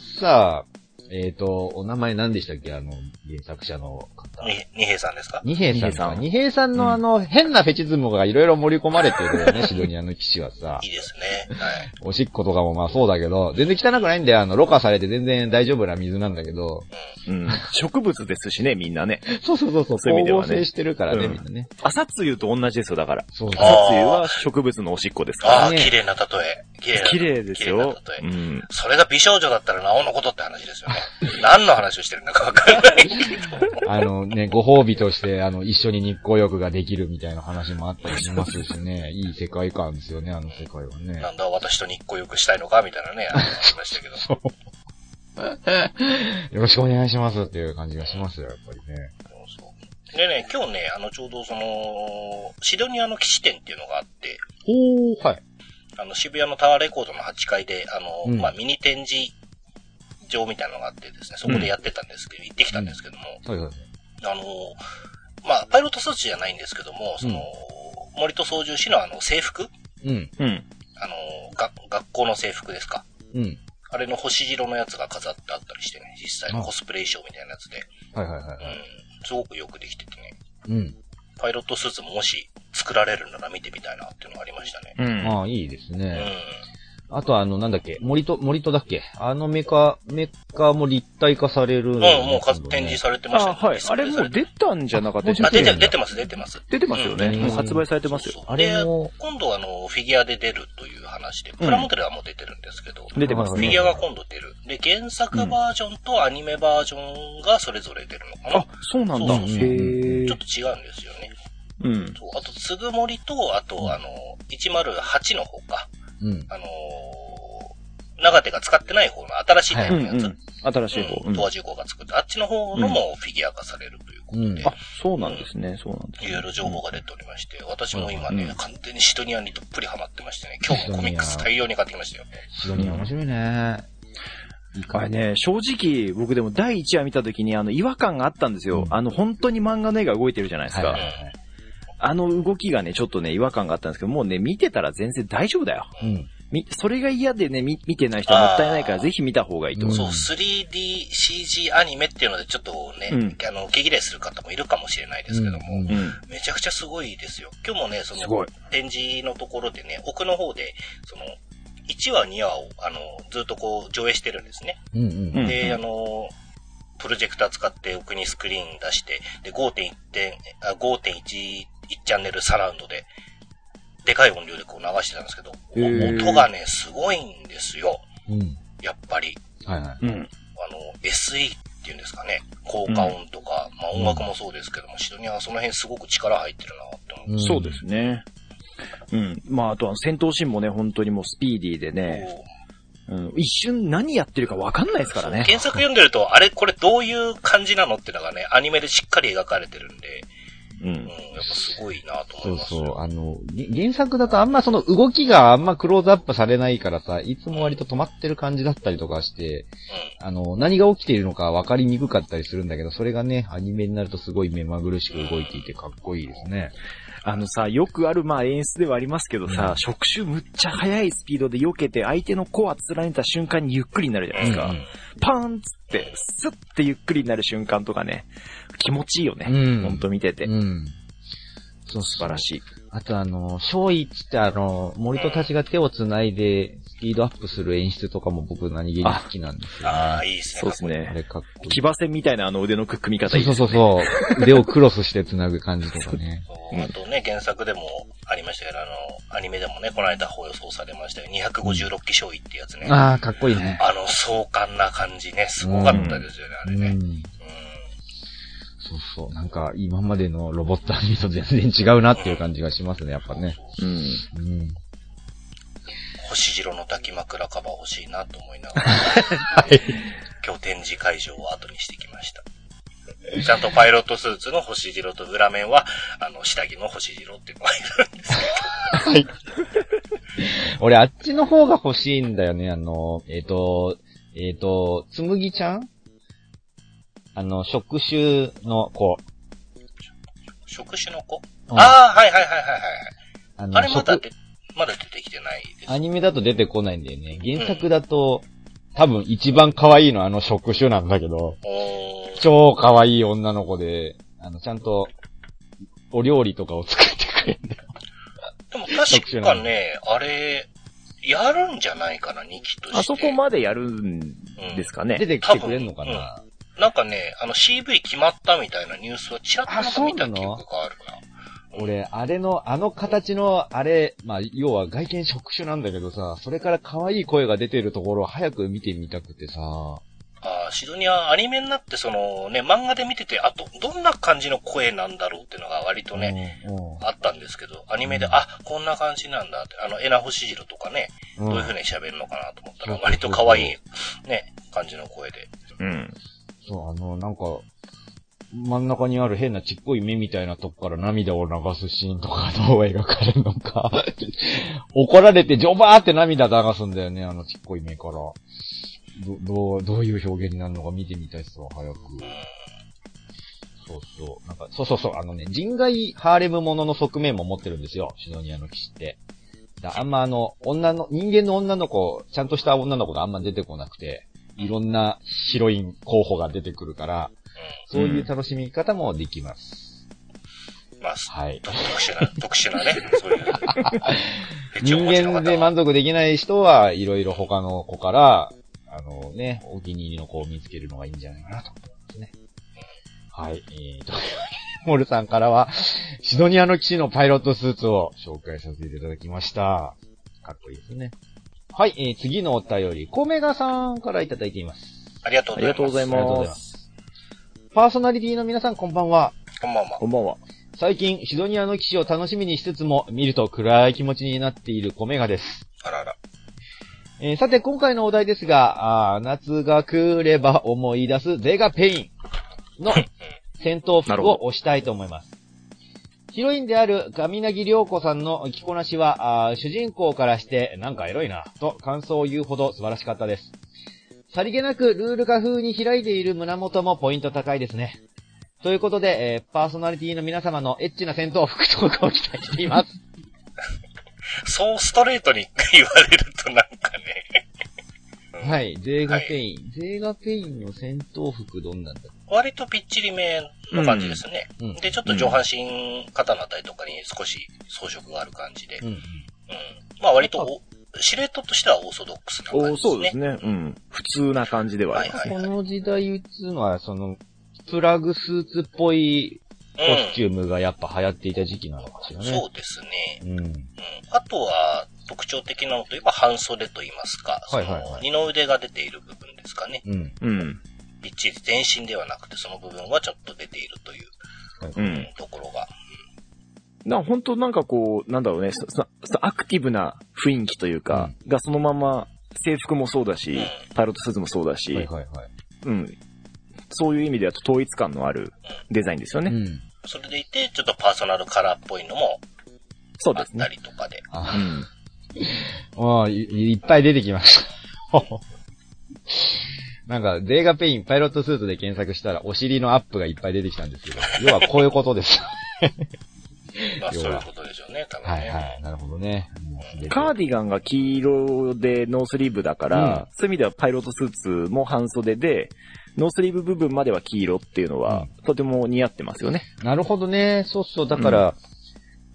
さ、お名前何でしたっけ原作者の方。 二平さんですか？ 二平さん。二平さんの変なフェチズムがいろいろ盛り込まれてるよね、シドニアの騎士はさ。 いいですね。はい。 おしっことかもまあそうだけど、全然汚くないんだよ。ろ過されて全然大丈夫な水なんだけど。 うん。植物ですしね、みんなね。 そう。 そういう意味ではね。 光合成してるからね、みんなね。 朝露と同じですよ、だから。 そう。 朝露は植物のおしっこですから。 ああ、綺麗な例え。 綺麗ですよ。 うん。それが美少女だったらなおのことって話ですよね。何の話をしてるんだかわからないけど。 ご褒美として、一緒に日光浴ができるみたいな話もあったりしますしね。いい世界観ですよね、あの世界はね。 なんだ、私と日光浴したいのかみたいなね、ありましたけど。 そう。よろしくお願いしますっていう感じがしますよ、やっぱりね。 そうでね、今日ね、ちょうどシドニアの騎士展っていうのがあって。 はい。 渋谷のタワーレコードの8階で、まあ、ミニ展示場みたいなのがあってですね、そこでやってたんですけど、行ってきたんですけども。 はい。 まあ、パイロットスーツじゃないんですけども、森と操縦士の制服？ うん。 学校の制服ですか？ うん。 あれの星白のやつが飾ってあったりしてね、実際のコスプレ衣装みたいなやつで。 はい。 すごくよくできててね。 うん。 パイロットスーツももし作られるなら見てみたいなっていうのがありましたね。 ああ、いいですね。あとなんだっけ、森とだっけ、メカも立体化される、 もう展示されてましたね。 はい。あれもう出たんじゃなかったですか？出てます。 出てますよね。もう発売されてますよ。 あれも。今度フィギュアで出るという話で、プラモデルはもう出てるんですけど。 出てますね。フィギュアが今度出る。で、原作バージョンとアニメバージョンがそれぞれ出るのかな？ そうなんだ。 そう。ちょっと違うんですよね。 うん。 あと、つぐもりと、あと、108の方か。長手が使ってない方の新しいタイプのやつ。 新しい方。 東亜重工が作って、あっちの方のもフィギュア化されるということで。 そうなんですね。 いろいろ情報が出ておりまして、私も今ね、完全にシドニアにどっぷりハマってましてね、今日もコミックス大量に買ってきましたよ。 シドニア面白いね。 あれね、正直、僕でも第1話見た時に違和感があったんですよ。本当に漫画の絵が動いてるじゃないですか。動きがね、ちょっとね、違和感があったんですけど、もうね、見てたら全然大丈夫だよ。それが嫌でね、見てない人はもったいないからぜひ見た方がいいと思う。 そう、3DCG アニメっていうのでちょっとね、毛嫌いする方もいるかもしれないですけども、めちゃくちゃすごいですよ。今日もね、展示のところでね、奥の方で、1話2話を、ずっと上映してるんですね。で、プロジェクター使って奥にスクリーン出して、で、5.1チャンネルサラウンドで、でかい音量で流してたんですけど、音がね、すごいんですよ。やっぱり。SE っていうんですかね、効果音とか、まあ音楽もそうですけども、シドニアはその辺すごく力入ってるなって思う。 そうですね。まあ、あとは戦闘シーンもね、本当にもうスピーディーでね、一瞬何やってるか分かんないですからね。 原作読んでると、あれこれどういう感じなのってのがね、アニメでしっかり描かれてるんで、やっぱすごいなと思います。 原作だとあんま動きがあんまクローズアップされないからさ、いつも割と止まってる感じだったりとかして、何が起きているのか分かりにくかったりするんだけど、それがね、アニメになるとすごい目まぐるしく動いていてかっこいいですね。 よくある演出ではありますけどさ、触手むっちゃ速いスピードで避けて相手のコア貫いた瞬間にゆっくりになるじゃないですか。パーンつって、スッてゆっくりになる瞬間とかね、気持ちいいよね。ほんと見てて。 そう素晴らしい。 あと少尉っつって森戸たちが手を繋いで、スピードアップする演出とかも僕何気に好きなんですよね。 ああ、いいですね。 そうですね。 あれかっこいい。 騎馬戦みたいな腕の組み方いいですね。 そう。腕をクロスして繋ぐ感じとかね。 あとね、原作でもありましたけど、アニメでもね、この間放送されましたよ。256騎少尉ってやつね。 ああ、かっこいいね。 壮観な感じね、すごかったですよね、あれね。 そう。なんか、今までのロボットアニメと全然違うなっていう感じがしますね、やっぱね。 星白の抱き枕カバー欲しいなと思いながら、今日展示会場を後にしてきました。ちゃんとパイロットスーツの星白と裏面は、下着の星白っていうのがいるんですけど。 俺、あっちの方が欲しいんだよね、つむぎちゃん触手の子。 触手の子、ああ、はい。あれまだ出てきてないです。 アニメだと出てこないんだよね。原作だと、多分一番可愛いの触手なんだけど、超可愛い女の子で、ちゃんと、お料理とかを作ってくれるんだよ。 でも確かね、あれ、やるんじゃないかな、2期として。 あそこまでやるんですかね。 出てきてくれんのかな。 なんかね、CV 決まったみたいなニュースはちらっとなんか見た記憶があるな。 俺、あれの、形の、要は外見触手なんだけどさ、それから可愛い声が出てるところを早く見てみたくてさ。 シドニアアニメになって漫画で見てて、あと、どんな感じの声なんだろうっていうのが割とね、あったんですけど、アニメで、こんな感じなんだって、エナホシジロとかね、どういう風に喋るのかなと思ったら、割と可愛い、ね、感じの声で。 そう、なんか、真ん中にある変なちっこい目みたいなとこから涙を流すシーンとかどう描かれるのか。怒られてジョバーって涙流すんだよね、ちっこい目から。どういう表現になるのか見てみたいっすわ、早く。なんか、人外ハーレムものの側面も持ってるんですよ、シドニアの騎士って。あんま人間の女の子、ちゃんとした女の子があんま出てこなくて、いろんなヒロイン候補が出てくるから、そういう楽しみ方もできます。 はい。特殊なね、そういう。 人間で満足できない人は、いろいろ他の子から、お気に入りの子を見つけるのがいいんじゃないかなと思いますね。はい。モルさんからは、シドニアの騎士のパイロットスーツを紹介させていただきました。かっこいいですね。はい、次のお便り、コメガさんからいただいています。 ありがとうございます。 パーソナリティの皆さん、こんばんは。 こんばんは。 最近、シドニアの騎士を楽しみにしつつも、見ると暗い気持ちになっているコメガです。 あらら。 さて、今回のお題ですが、夏が来れば思い出すゼガペインの戦闘服を推したいと思います。ヒロインである上凪良子さんの着こなしは、主人公からしてなんかエロいな、と感想を言うほど素晴らしかったです。さりげなくルール化風に開いている胸元もポイント高いですね。ということで、パーソナリティの皆様のエッチな戦闘服とかを期待しています。 そうストレートに言われるとなんかね。 はい、ゼーガペイン。はい、ゼーガペインの戦闘服どんなんだろう？割とぴっちりめの感じですね。で、ちょっと上半身、肩のあたりとかに少し装飾がある感じで。割と、シルエットとしてはオーソドックスな感じですね。 そうですね。普通な感じではありますね。 この時代打つのは、プラグスーツっぽいコスチュームがやっぱ流行っていた時期なのかしらね。 そうですね。あとは、特徴的なのといえば半袖と言いますか、二の腕が出ている部分ですかね。びっちり全身ではなくて、その部分はちょっと出ているという、ところが。 本当なんかこう、なんだろうね、アクティブな雰囲気というか、がそのまま制服もそうだし、パイロットスーツもそうだし、そういう意味では統一感のあるデザインですよね。 それでいて、ちょっとパーソナルカラーっぽいのも、あったりとかで。 いっぱい出てきました。なんか、ゼーガペインパイロットスーツで検索したらお尻のアップがいっぱい出てきたんですけど、要はこういうことです。 そういうことでしょうね、多分ね。 なるほどね。 カーディガンが黄色でノースリーブだから、そういう意味ではパイロットスーツも半袖で、ノースリーブ部分までは黄色っていうのは、とても似合ってますよね。 なるほどね。そう、だから、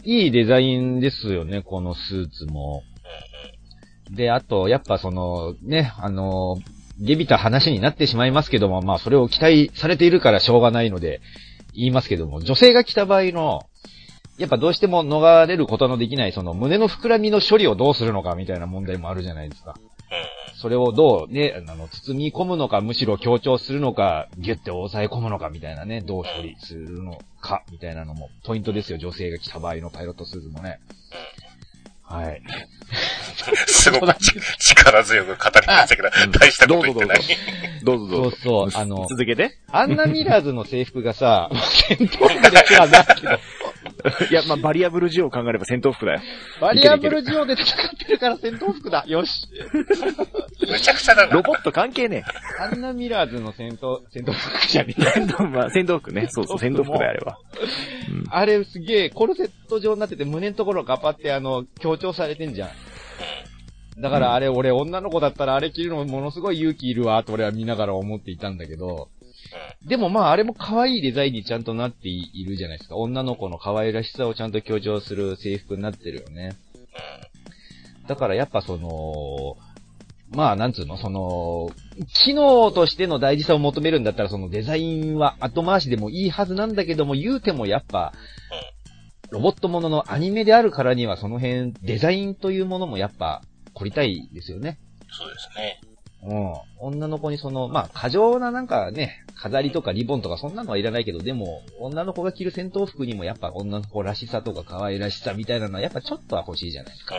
いいデザインですよね、このスーツも。で、あと、やっぱね、ゲビた話になってしまいますけども、まあ、それを期待されているからしょうがないので、言いますけども、女性が着た場合の、やっぱどうしても逃れることのできない、胸の膨らみの処理をどうするのかみたいな問題もあるじゃないですか。それをどうね、包み込むのか、むしろ強調するのか、ギュッて抑え込むのかみたいなね、どう処理するのか、みたいなのもポイントですよ、女性が着た場合のパイロットスーツもね。はい。 すごく力強く語りましたけど、大したこと言ってない。 どうぞ。 そうそう、 続けて。 アンナミラーズの制服がさ、戦闘服ですらないけど。 いや、まあ、バリアブルジオを考えれば戦闘服だよ。 バリアブルジオで戦ってるから戦闘服だ。よし。 むちゃくちゃだな。 ロボット関係ねえ。アンナミラーズの戦闘服じゃねえ。 戦闘服ね。そうそう、戦闘服であれば。 あれすげえ、コルセット状になってて胸のところがパって強調されてんじゃん。だからあれ、俺女の子だったらあれ着るのものすごい勇気いるわ、と俺は見ながら思っていたんだけど、でもまああれも可愛いデザインにちゃんとなっているじゃないですか。女の子の可愛らしさをちゃんと強調する制服になってるよね。だからやっぱまあなんつうの、機能としての大事さを求めるんだったらデザインは後回しでもいいはずなんだけども、言うてもやっぱ、ロボットもののアニメであるからにはその辺、デザインというものもやっぱ凝りたいですよね。 そうですね。 女の子にまあ、過剰ななんかね、飾りとかリボンとかそんなのはいらないけど、でも、女の子が着る戦闘服にもやっぱ女の子らしさとか可愛らしさみたいなのはやっぱちょっとは欲しいじゃないですか。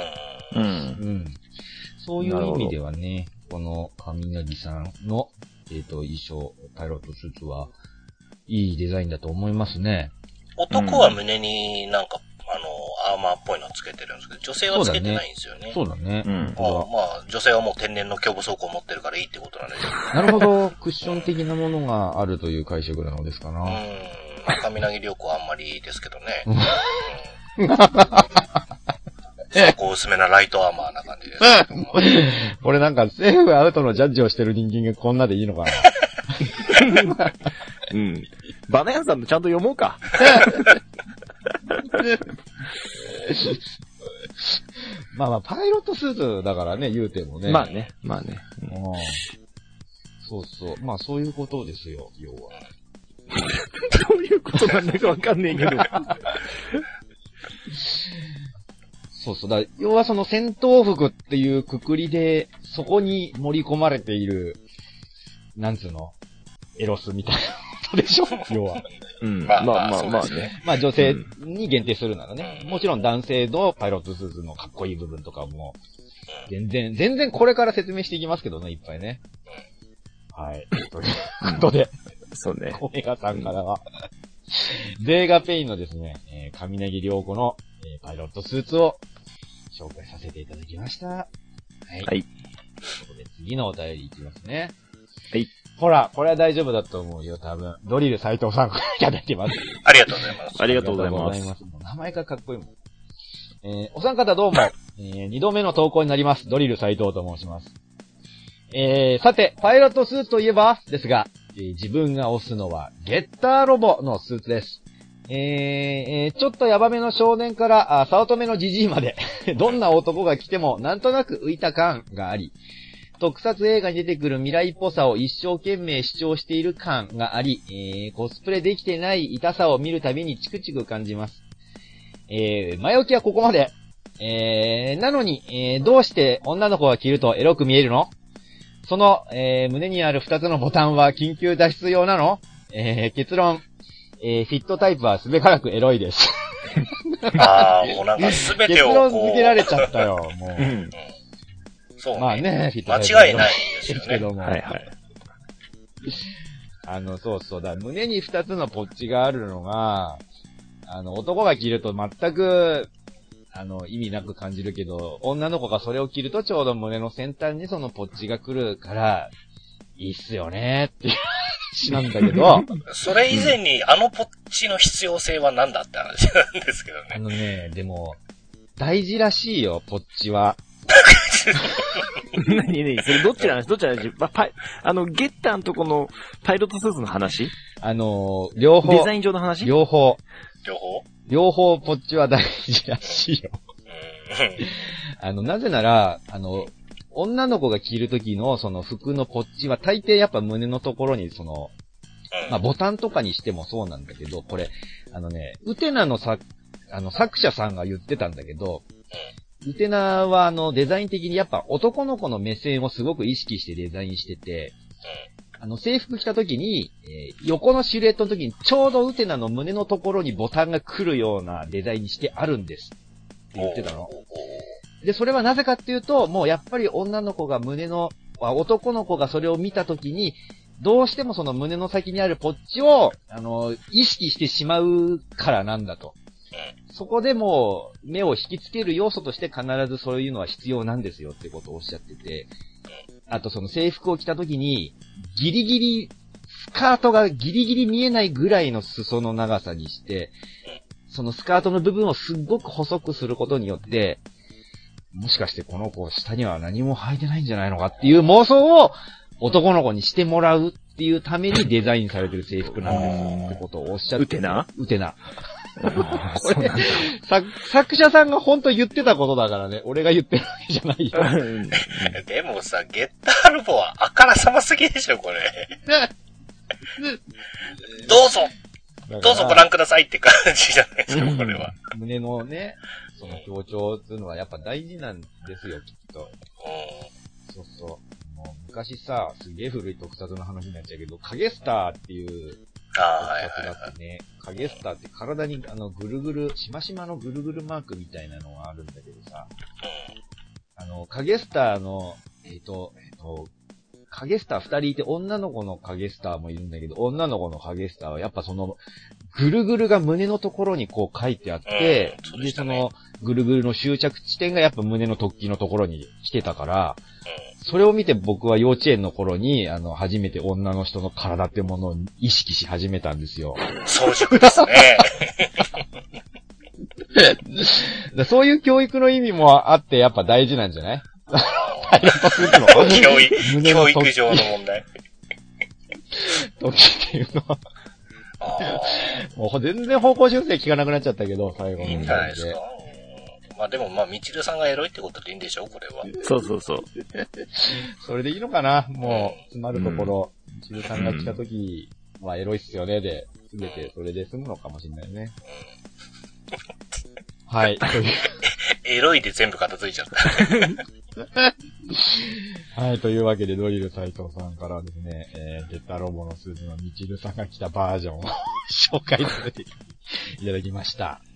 そういう意味ではね、この雷さんの、衣装、パイロットスーツは、いいデザインだと思いますね。 男は胸になんか、アーマーっぽいのつけてるんですけど、女性はつけてないんですよね。 そうだね。 まあ、女性はもう天然の胸部装甲を持ってるからいいってことなんですよ。 なるほど。クッション的なものがあるという解釈なのですかな。 雷涼子はあんまりですけどね。そこ薄めなライトアーマーな感じです。 俺なんかセーフアウトのジャッジをしてる人間がこんなでいいのかな。 バナヤンさんのちゃんと読もうか。 まあ、パイロットスーツだからね、言うてもね。 まあね。 そうそう。まあ、そういうことですよ、要は。 どういうことなんだかわかんねえけど。 そうそう。要は戦闘服っていうくくりで、そこに盛り込まれている、なんつうの、エロスみたいなことでしょ要は。 まあね。 まあ女性に限定するならね。もちろん男性のパイロットスーツのかっこいい部分とかも、全然これから説明していきますけどね、いっぱいね。はい。ということで。 そうね。 コメガさんからは、ゼーガペインのですね、雷涼子の、パイロットスーツを紹介させていただきました。はい。ということで次のお便りいきますね。 はい。 ほら、これは大丈夫だと思うよ、多分。ドリル斉藤さんからいただいてます。 ありがとうございます。 ありがとうございます。 名前がかっこいいもん。お三方どうも、2度目の投稿になります。ドリル斉藤と申します。さて、パイロットスーツといえば、ですが、自分が推すのは、ゲッターロボのスーツです。ちょっとヤバめの少年から、早乙女のジジイまで、どんな男が来てもなんとなく浮いた感があり、特撮映画に出てくる未来っぽさを一生懸命主張している感があり、コスプレできてない痛さを見るたびにチクチク感じます。前置きはここまで。なのに、どうして女の子が着るとエロく見えるの？その、胸にある2つのボタンは緊急脱出用なの？結論、フィットタイプはすべからくエロいです。 もうなんかすべてを結論付けられちゃったよ、もう。 そうね。 まあね、フィットタイプ。 間違いないですよね。 けども。 はいはい。 そうだ、胸に2つのポッチがあるのが、男が着ると全く、意味なく感じるけど、女の子がそれを着るとちょうど胸の先端にそのポッチが来るから、いいっすよねっていう話なんだけど。 それ以前にポッチの必要性は何だって話なんですけどね。 でも、大事らしいよ、ポッチは。 何それどっちの話ゲッターのとこのパイロットスーツの話両方。 デザイン上の話両方。 両方ポッチは大事らしいよ。なぜなら、女の子が着るときのその服のポッチは大抵やっぱ胸のところにまあ、ボタンとかにしてもそうなんだけど、これ、ウテナの作者さんが言ってたんだけど、ウテナはデザイン的にやっぱ男の子の目線をすごく意識してデザインしてて、制服着た時に、横のシルエットの時にちょうどウテナの胸のところにボタンが来るようなデザインにしてあるんですって言ってたの。で、それはなぜかっていうと、もうやっぱり女の子が男の子がそれを見た時に、どうしてもその胸の先にあるポッチを、意識してしまうからなんだと。そこでもう目を引きつける要素として必ずそういうのは必要なんですよってことをおっしゃってて、あとその制服を着た時に、スカートがギリギリ見えないぐらいの裾の長さにして、そのスカートの部分をすっごく細くすることによって、もしかしてこの子下には何も履いてないんじゃないのかっていう妄想を男の子にしてもらうっていうためにデザインされてる制服なんですってことをおっしゃってて。ウテナこれ作者さんが本当言ってたことだからね。俺が言ってるわけじゃないよ。 でもさ、ゲッタールボはあからさますぎでしょ、これ。どうぞご覧くださいって感じじゃないですか、これは。 胸のね、その強調っていうのはやっぱ大事なんですよ、きっと。そうそう。もう昔さ、すげえ古い特撮の話になっちゃうけど、影スターっていう特撮だってね、影スターって体にぐるぐる、しましまのぐるぐるマークみたいなのがあるんだけどさ、影スターの、影スター2人いて、女の子の影スターもいるんだけど、女の子の影スターはやっぱその、ぐるぐるが胸のところにこう書いてあって、で、その、ぐるぐるの終着地点がやっぱ胸の突起のところに来てたから、それを見て僕は幼稚園の頃に、初めて女の人の体ってものを意識し始めたんですよ。 早熟ですね。 そういう教育の意味もあってやっぱ大事なんじゃない？ 教育上の問題。 突起っていうのは。もう全然方向修正聞かなくなっちゃったけど、最後の。 いいんじゃないですか。まあでもみちるさんがエロいってことでいいんでしょ、これは。 そうそうそう。 それでいいのかな、もう、詰まるところ。みちるさんが来た時はエロいっすよね、で、すべてそれで済むのかもしれないね。はい。 エロいで全部片付いちゃった。 はい、というわけでドリル斉藤さんからですね、ゲッタロボのスーツのみちるさんが来たバージョンを紹介させていただきました。 はい。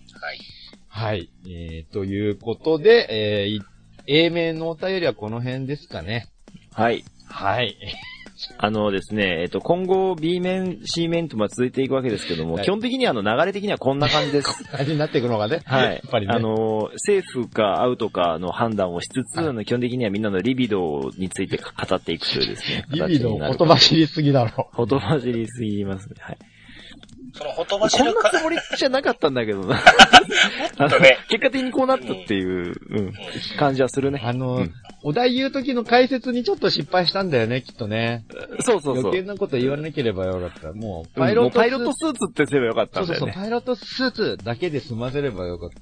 はい。ということで、A 面のお便りはこの辺ですかね。 はい。 はい。 ですね、今後 B 面、C 面と続いていくわけですけども、はい、基本的に流れ的にはこんな感じです。 こんな感じになっていくのがね。 はい。 やっぱりね。 セーフかアウトかの判断をしつつ、基本的にはみんなのリビドについて語っていくというですね。 リビド言葉知りすぎだろ。 言葉知りすぎますね。はい。 その言葉知るか。 こんなつもりじゃなかったんだけどな。結果的にこうなったっていう、感じはするね。 お題言う時の解説にちょっと失敗したんだよね、きっとね。 そうそうそう。 余計なこと言わなければよかった。もう、 パイロットスーツってすればよかったんだよね。 そう、パイロットスーツだけで済ませればよかった。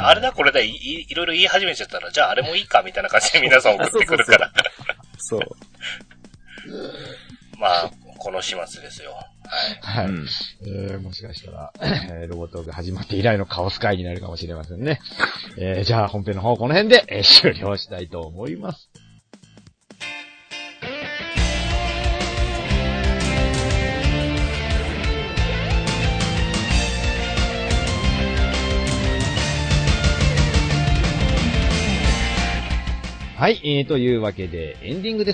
あれだこれだ、いろいろ言い始めちゃったら、じゃああれもいいかみたいな感じで皆さん送ってくるから。 そう。 まあ、この始末ですよ。 はい。もしかしたら、ロボットが始まって以来のカオス会になるかもしれませんね。じゃあ本編の方この辺で、終了したいと思います。はい、というわけでエンディングです。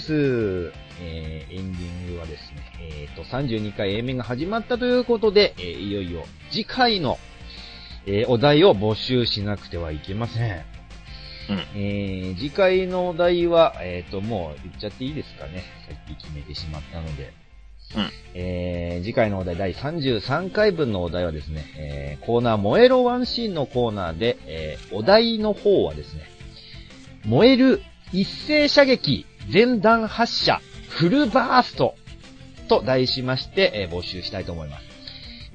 エンディングはですね、32回 A 面が始まったということで、いよいよ次回の、お題を募集しなくてはいけません。次回のお題は、もう言っちゃっていいですかね。さっき決めてしまったので。次回のお題第33回分のお題はですね、コーナー燃えろワンシーンのコーナーで、お題の方はですね、燃える一斉射撃全弾発射フルバーストと題しまして、募集したいと思います。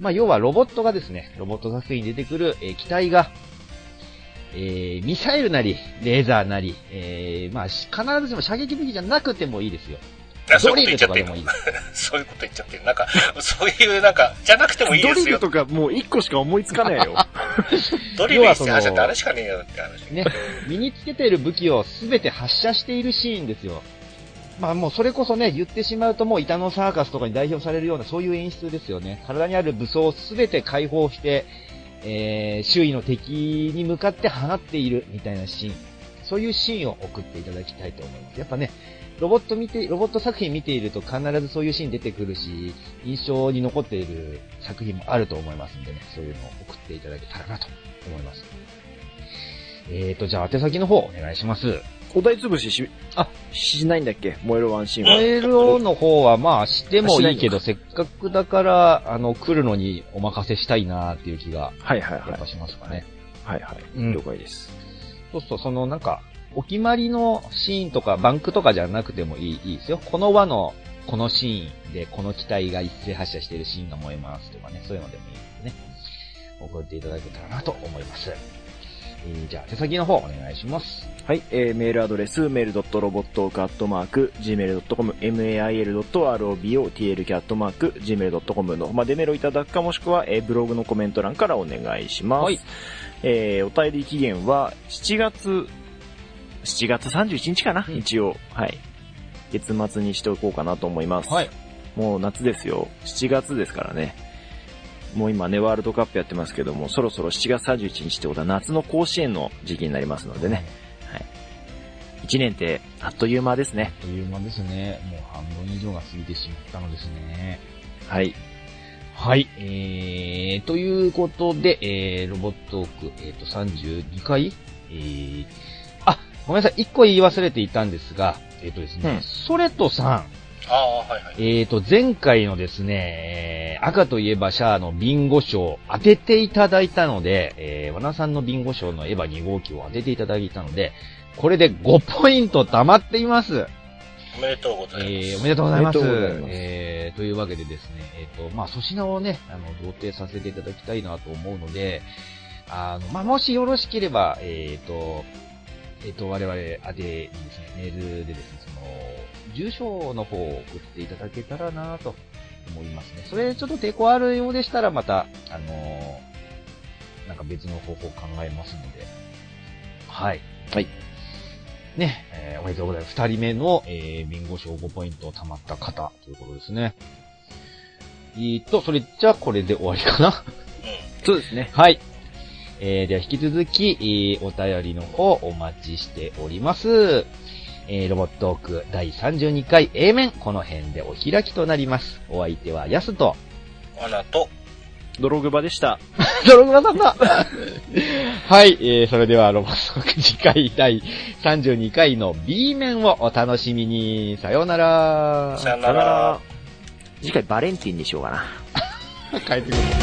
まあ、要はロボットがですね、ロボット作品に出てくる、機体が、ミサイルなり、レーザーなり、まあ、必ずしも射撃武器じゃなくてもいいですよ。 ドリルとかでもいい。そういうこと言っちゃってる。なんか、そういうなんか、じゃなくてもいいですよ。 ドリルとかもう一個しか思いつかないよ。 ドリルにして話ってあれしかねえよって話。 ね。身につけている武器をすべて発射しているシーンですよ。まあもうそれこそね、言ってしまうともう板のサーカスとかに代表されるようなそういう演出ですよね。体にある武装をすべて解放して、周囲の敵に向かって放っているみたいなシーン。そういうシーンを送っていただきたいと思います。やっぱね、ロボット作品見ていると必ずそういうシーン出てくるし、印象に残っている作品もあると思いますんでね、そういうのを送っていただけたらなと思います。じゃあ宛先の方お願いします。 お題潰ししないんだっけ？燃えるワンシーンは。 燃えるの方はまあしてもいいけど、せっかくだから、来るのにお任せしたいなーっていう気が、やっぱしますかね。 はいはい。了解です。 そうそう、そのなんか、お決まりのシーンとか、バンクとかじゃなくてもいいですよ。この輪の、このシーンで、この機体が一斉発射しているシーンが燃えますとかね、そういうのでもいいですね。送っていただけたらなと思います。じゃあ、手先の方お願いします。 はい、メールアドレス、mail.robottalk@gmail.com、mail.robottalk@gmail.com のまでメールをいただくか、もしくは、ブログのコメント欄からお願いします。はい。お便り期限は7月31日かな、一応。はい。月末にしておこうかなと思います。はい。もう夏ですよ。7月ですからね。もう今ね、ワールドカップやってますけども、そろそろ7月31日ってことは夏の甲子園の時期になりますのでね。はい。1年ってあっという間ですね。 あっという間ですね。もう半分以上が過ぎてしまったのですね。 はい。 はい。ということで、ロボットーク、32回ごめんなさい。1個言い忘れていたんですが、ですね、ソレトさん。 はいはい。 前回のですね、赤といえばシャアのビンゴ賞当てていただいたので、和田さんのビンゴ賞のエヴァ2号機を当てていただいたので、これで5ポイント貯まっています。 おめでとうございます。 おめでとうございます。というわけでですね、まあ、粗品をね、贈呈させていただきたいなと思うので、まあ、もしよろしければ、我々宛てにですね、メールでですね、住所の方を送っていただけたらなと思いますね。それちょっと抵抗あるようでしたらまた、なんか別の方法を考えますので。はい。はい。ね、おめでとうございます。2人目の、ビンゴ賞5ポイント貯まった方ということですね。それじゃあこれで終わりかな。 そうですね。 はい。では引き続き、お便りの方お待ちしております。ロボットーク第32回 A 面、この辺でお開きとなります。お相手はヤスと、 アナと、 ドログバでした。 ドログバさんだはい、それではロボットーク次回第32回の B 面をお楽しみに。さようなら。 さようなら。 次回バレンティンにしようかな。 帰ってくる。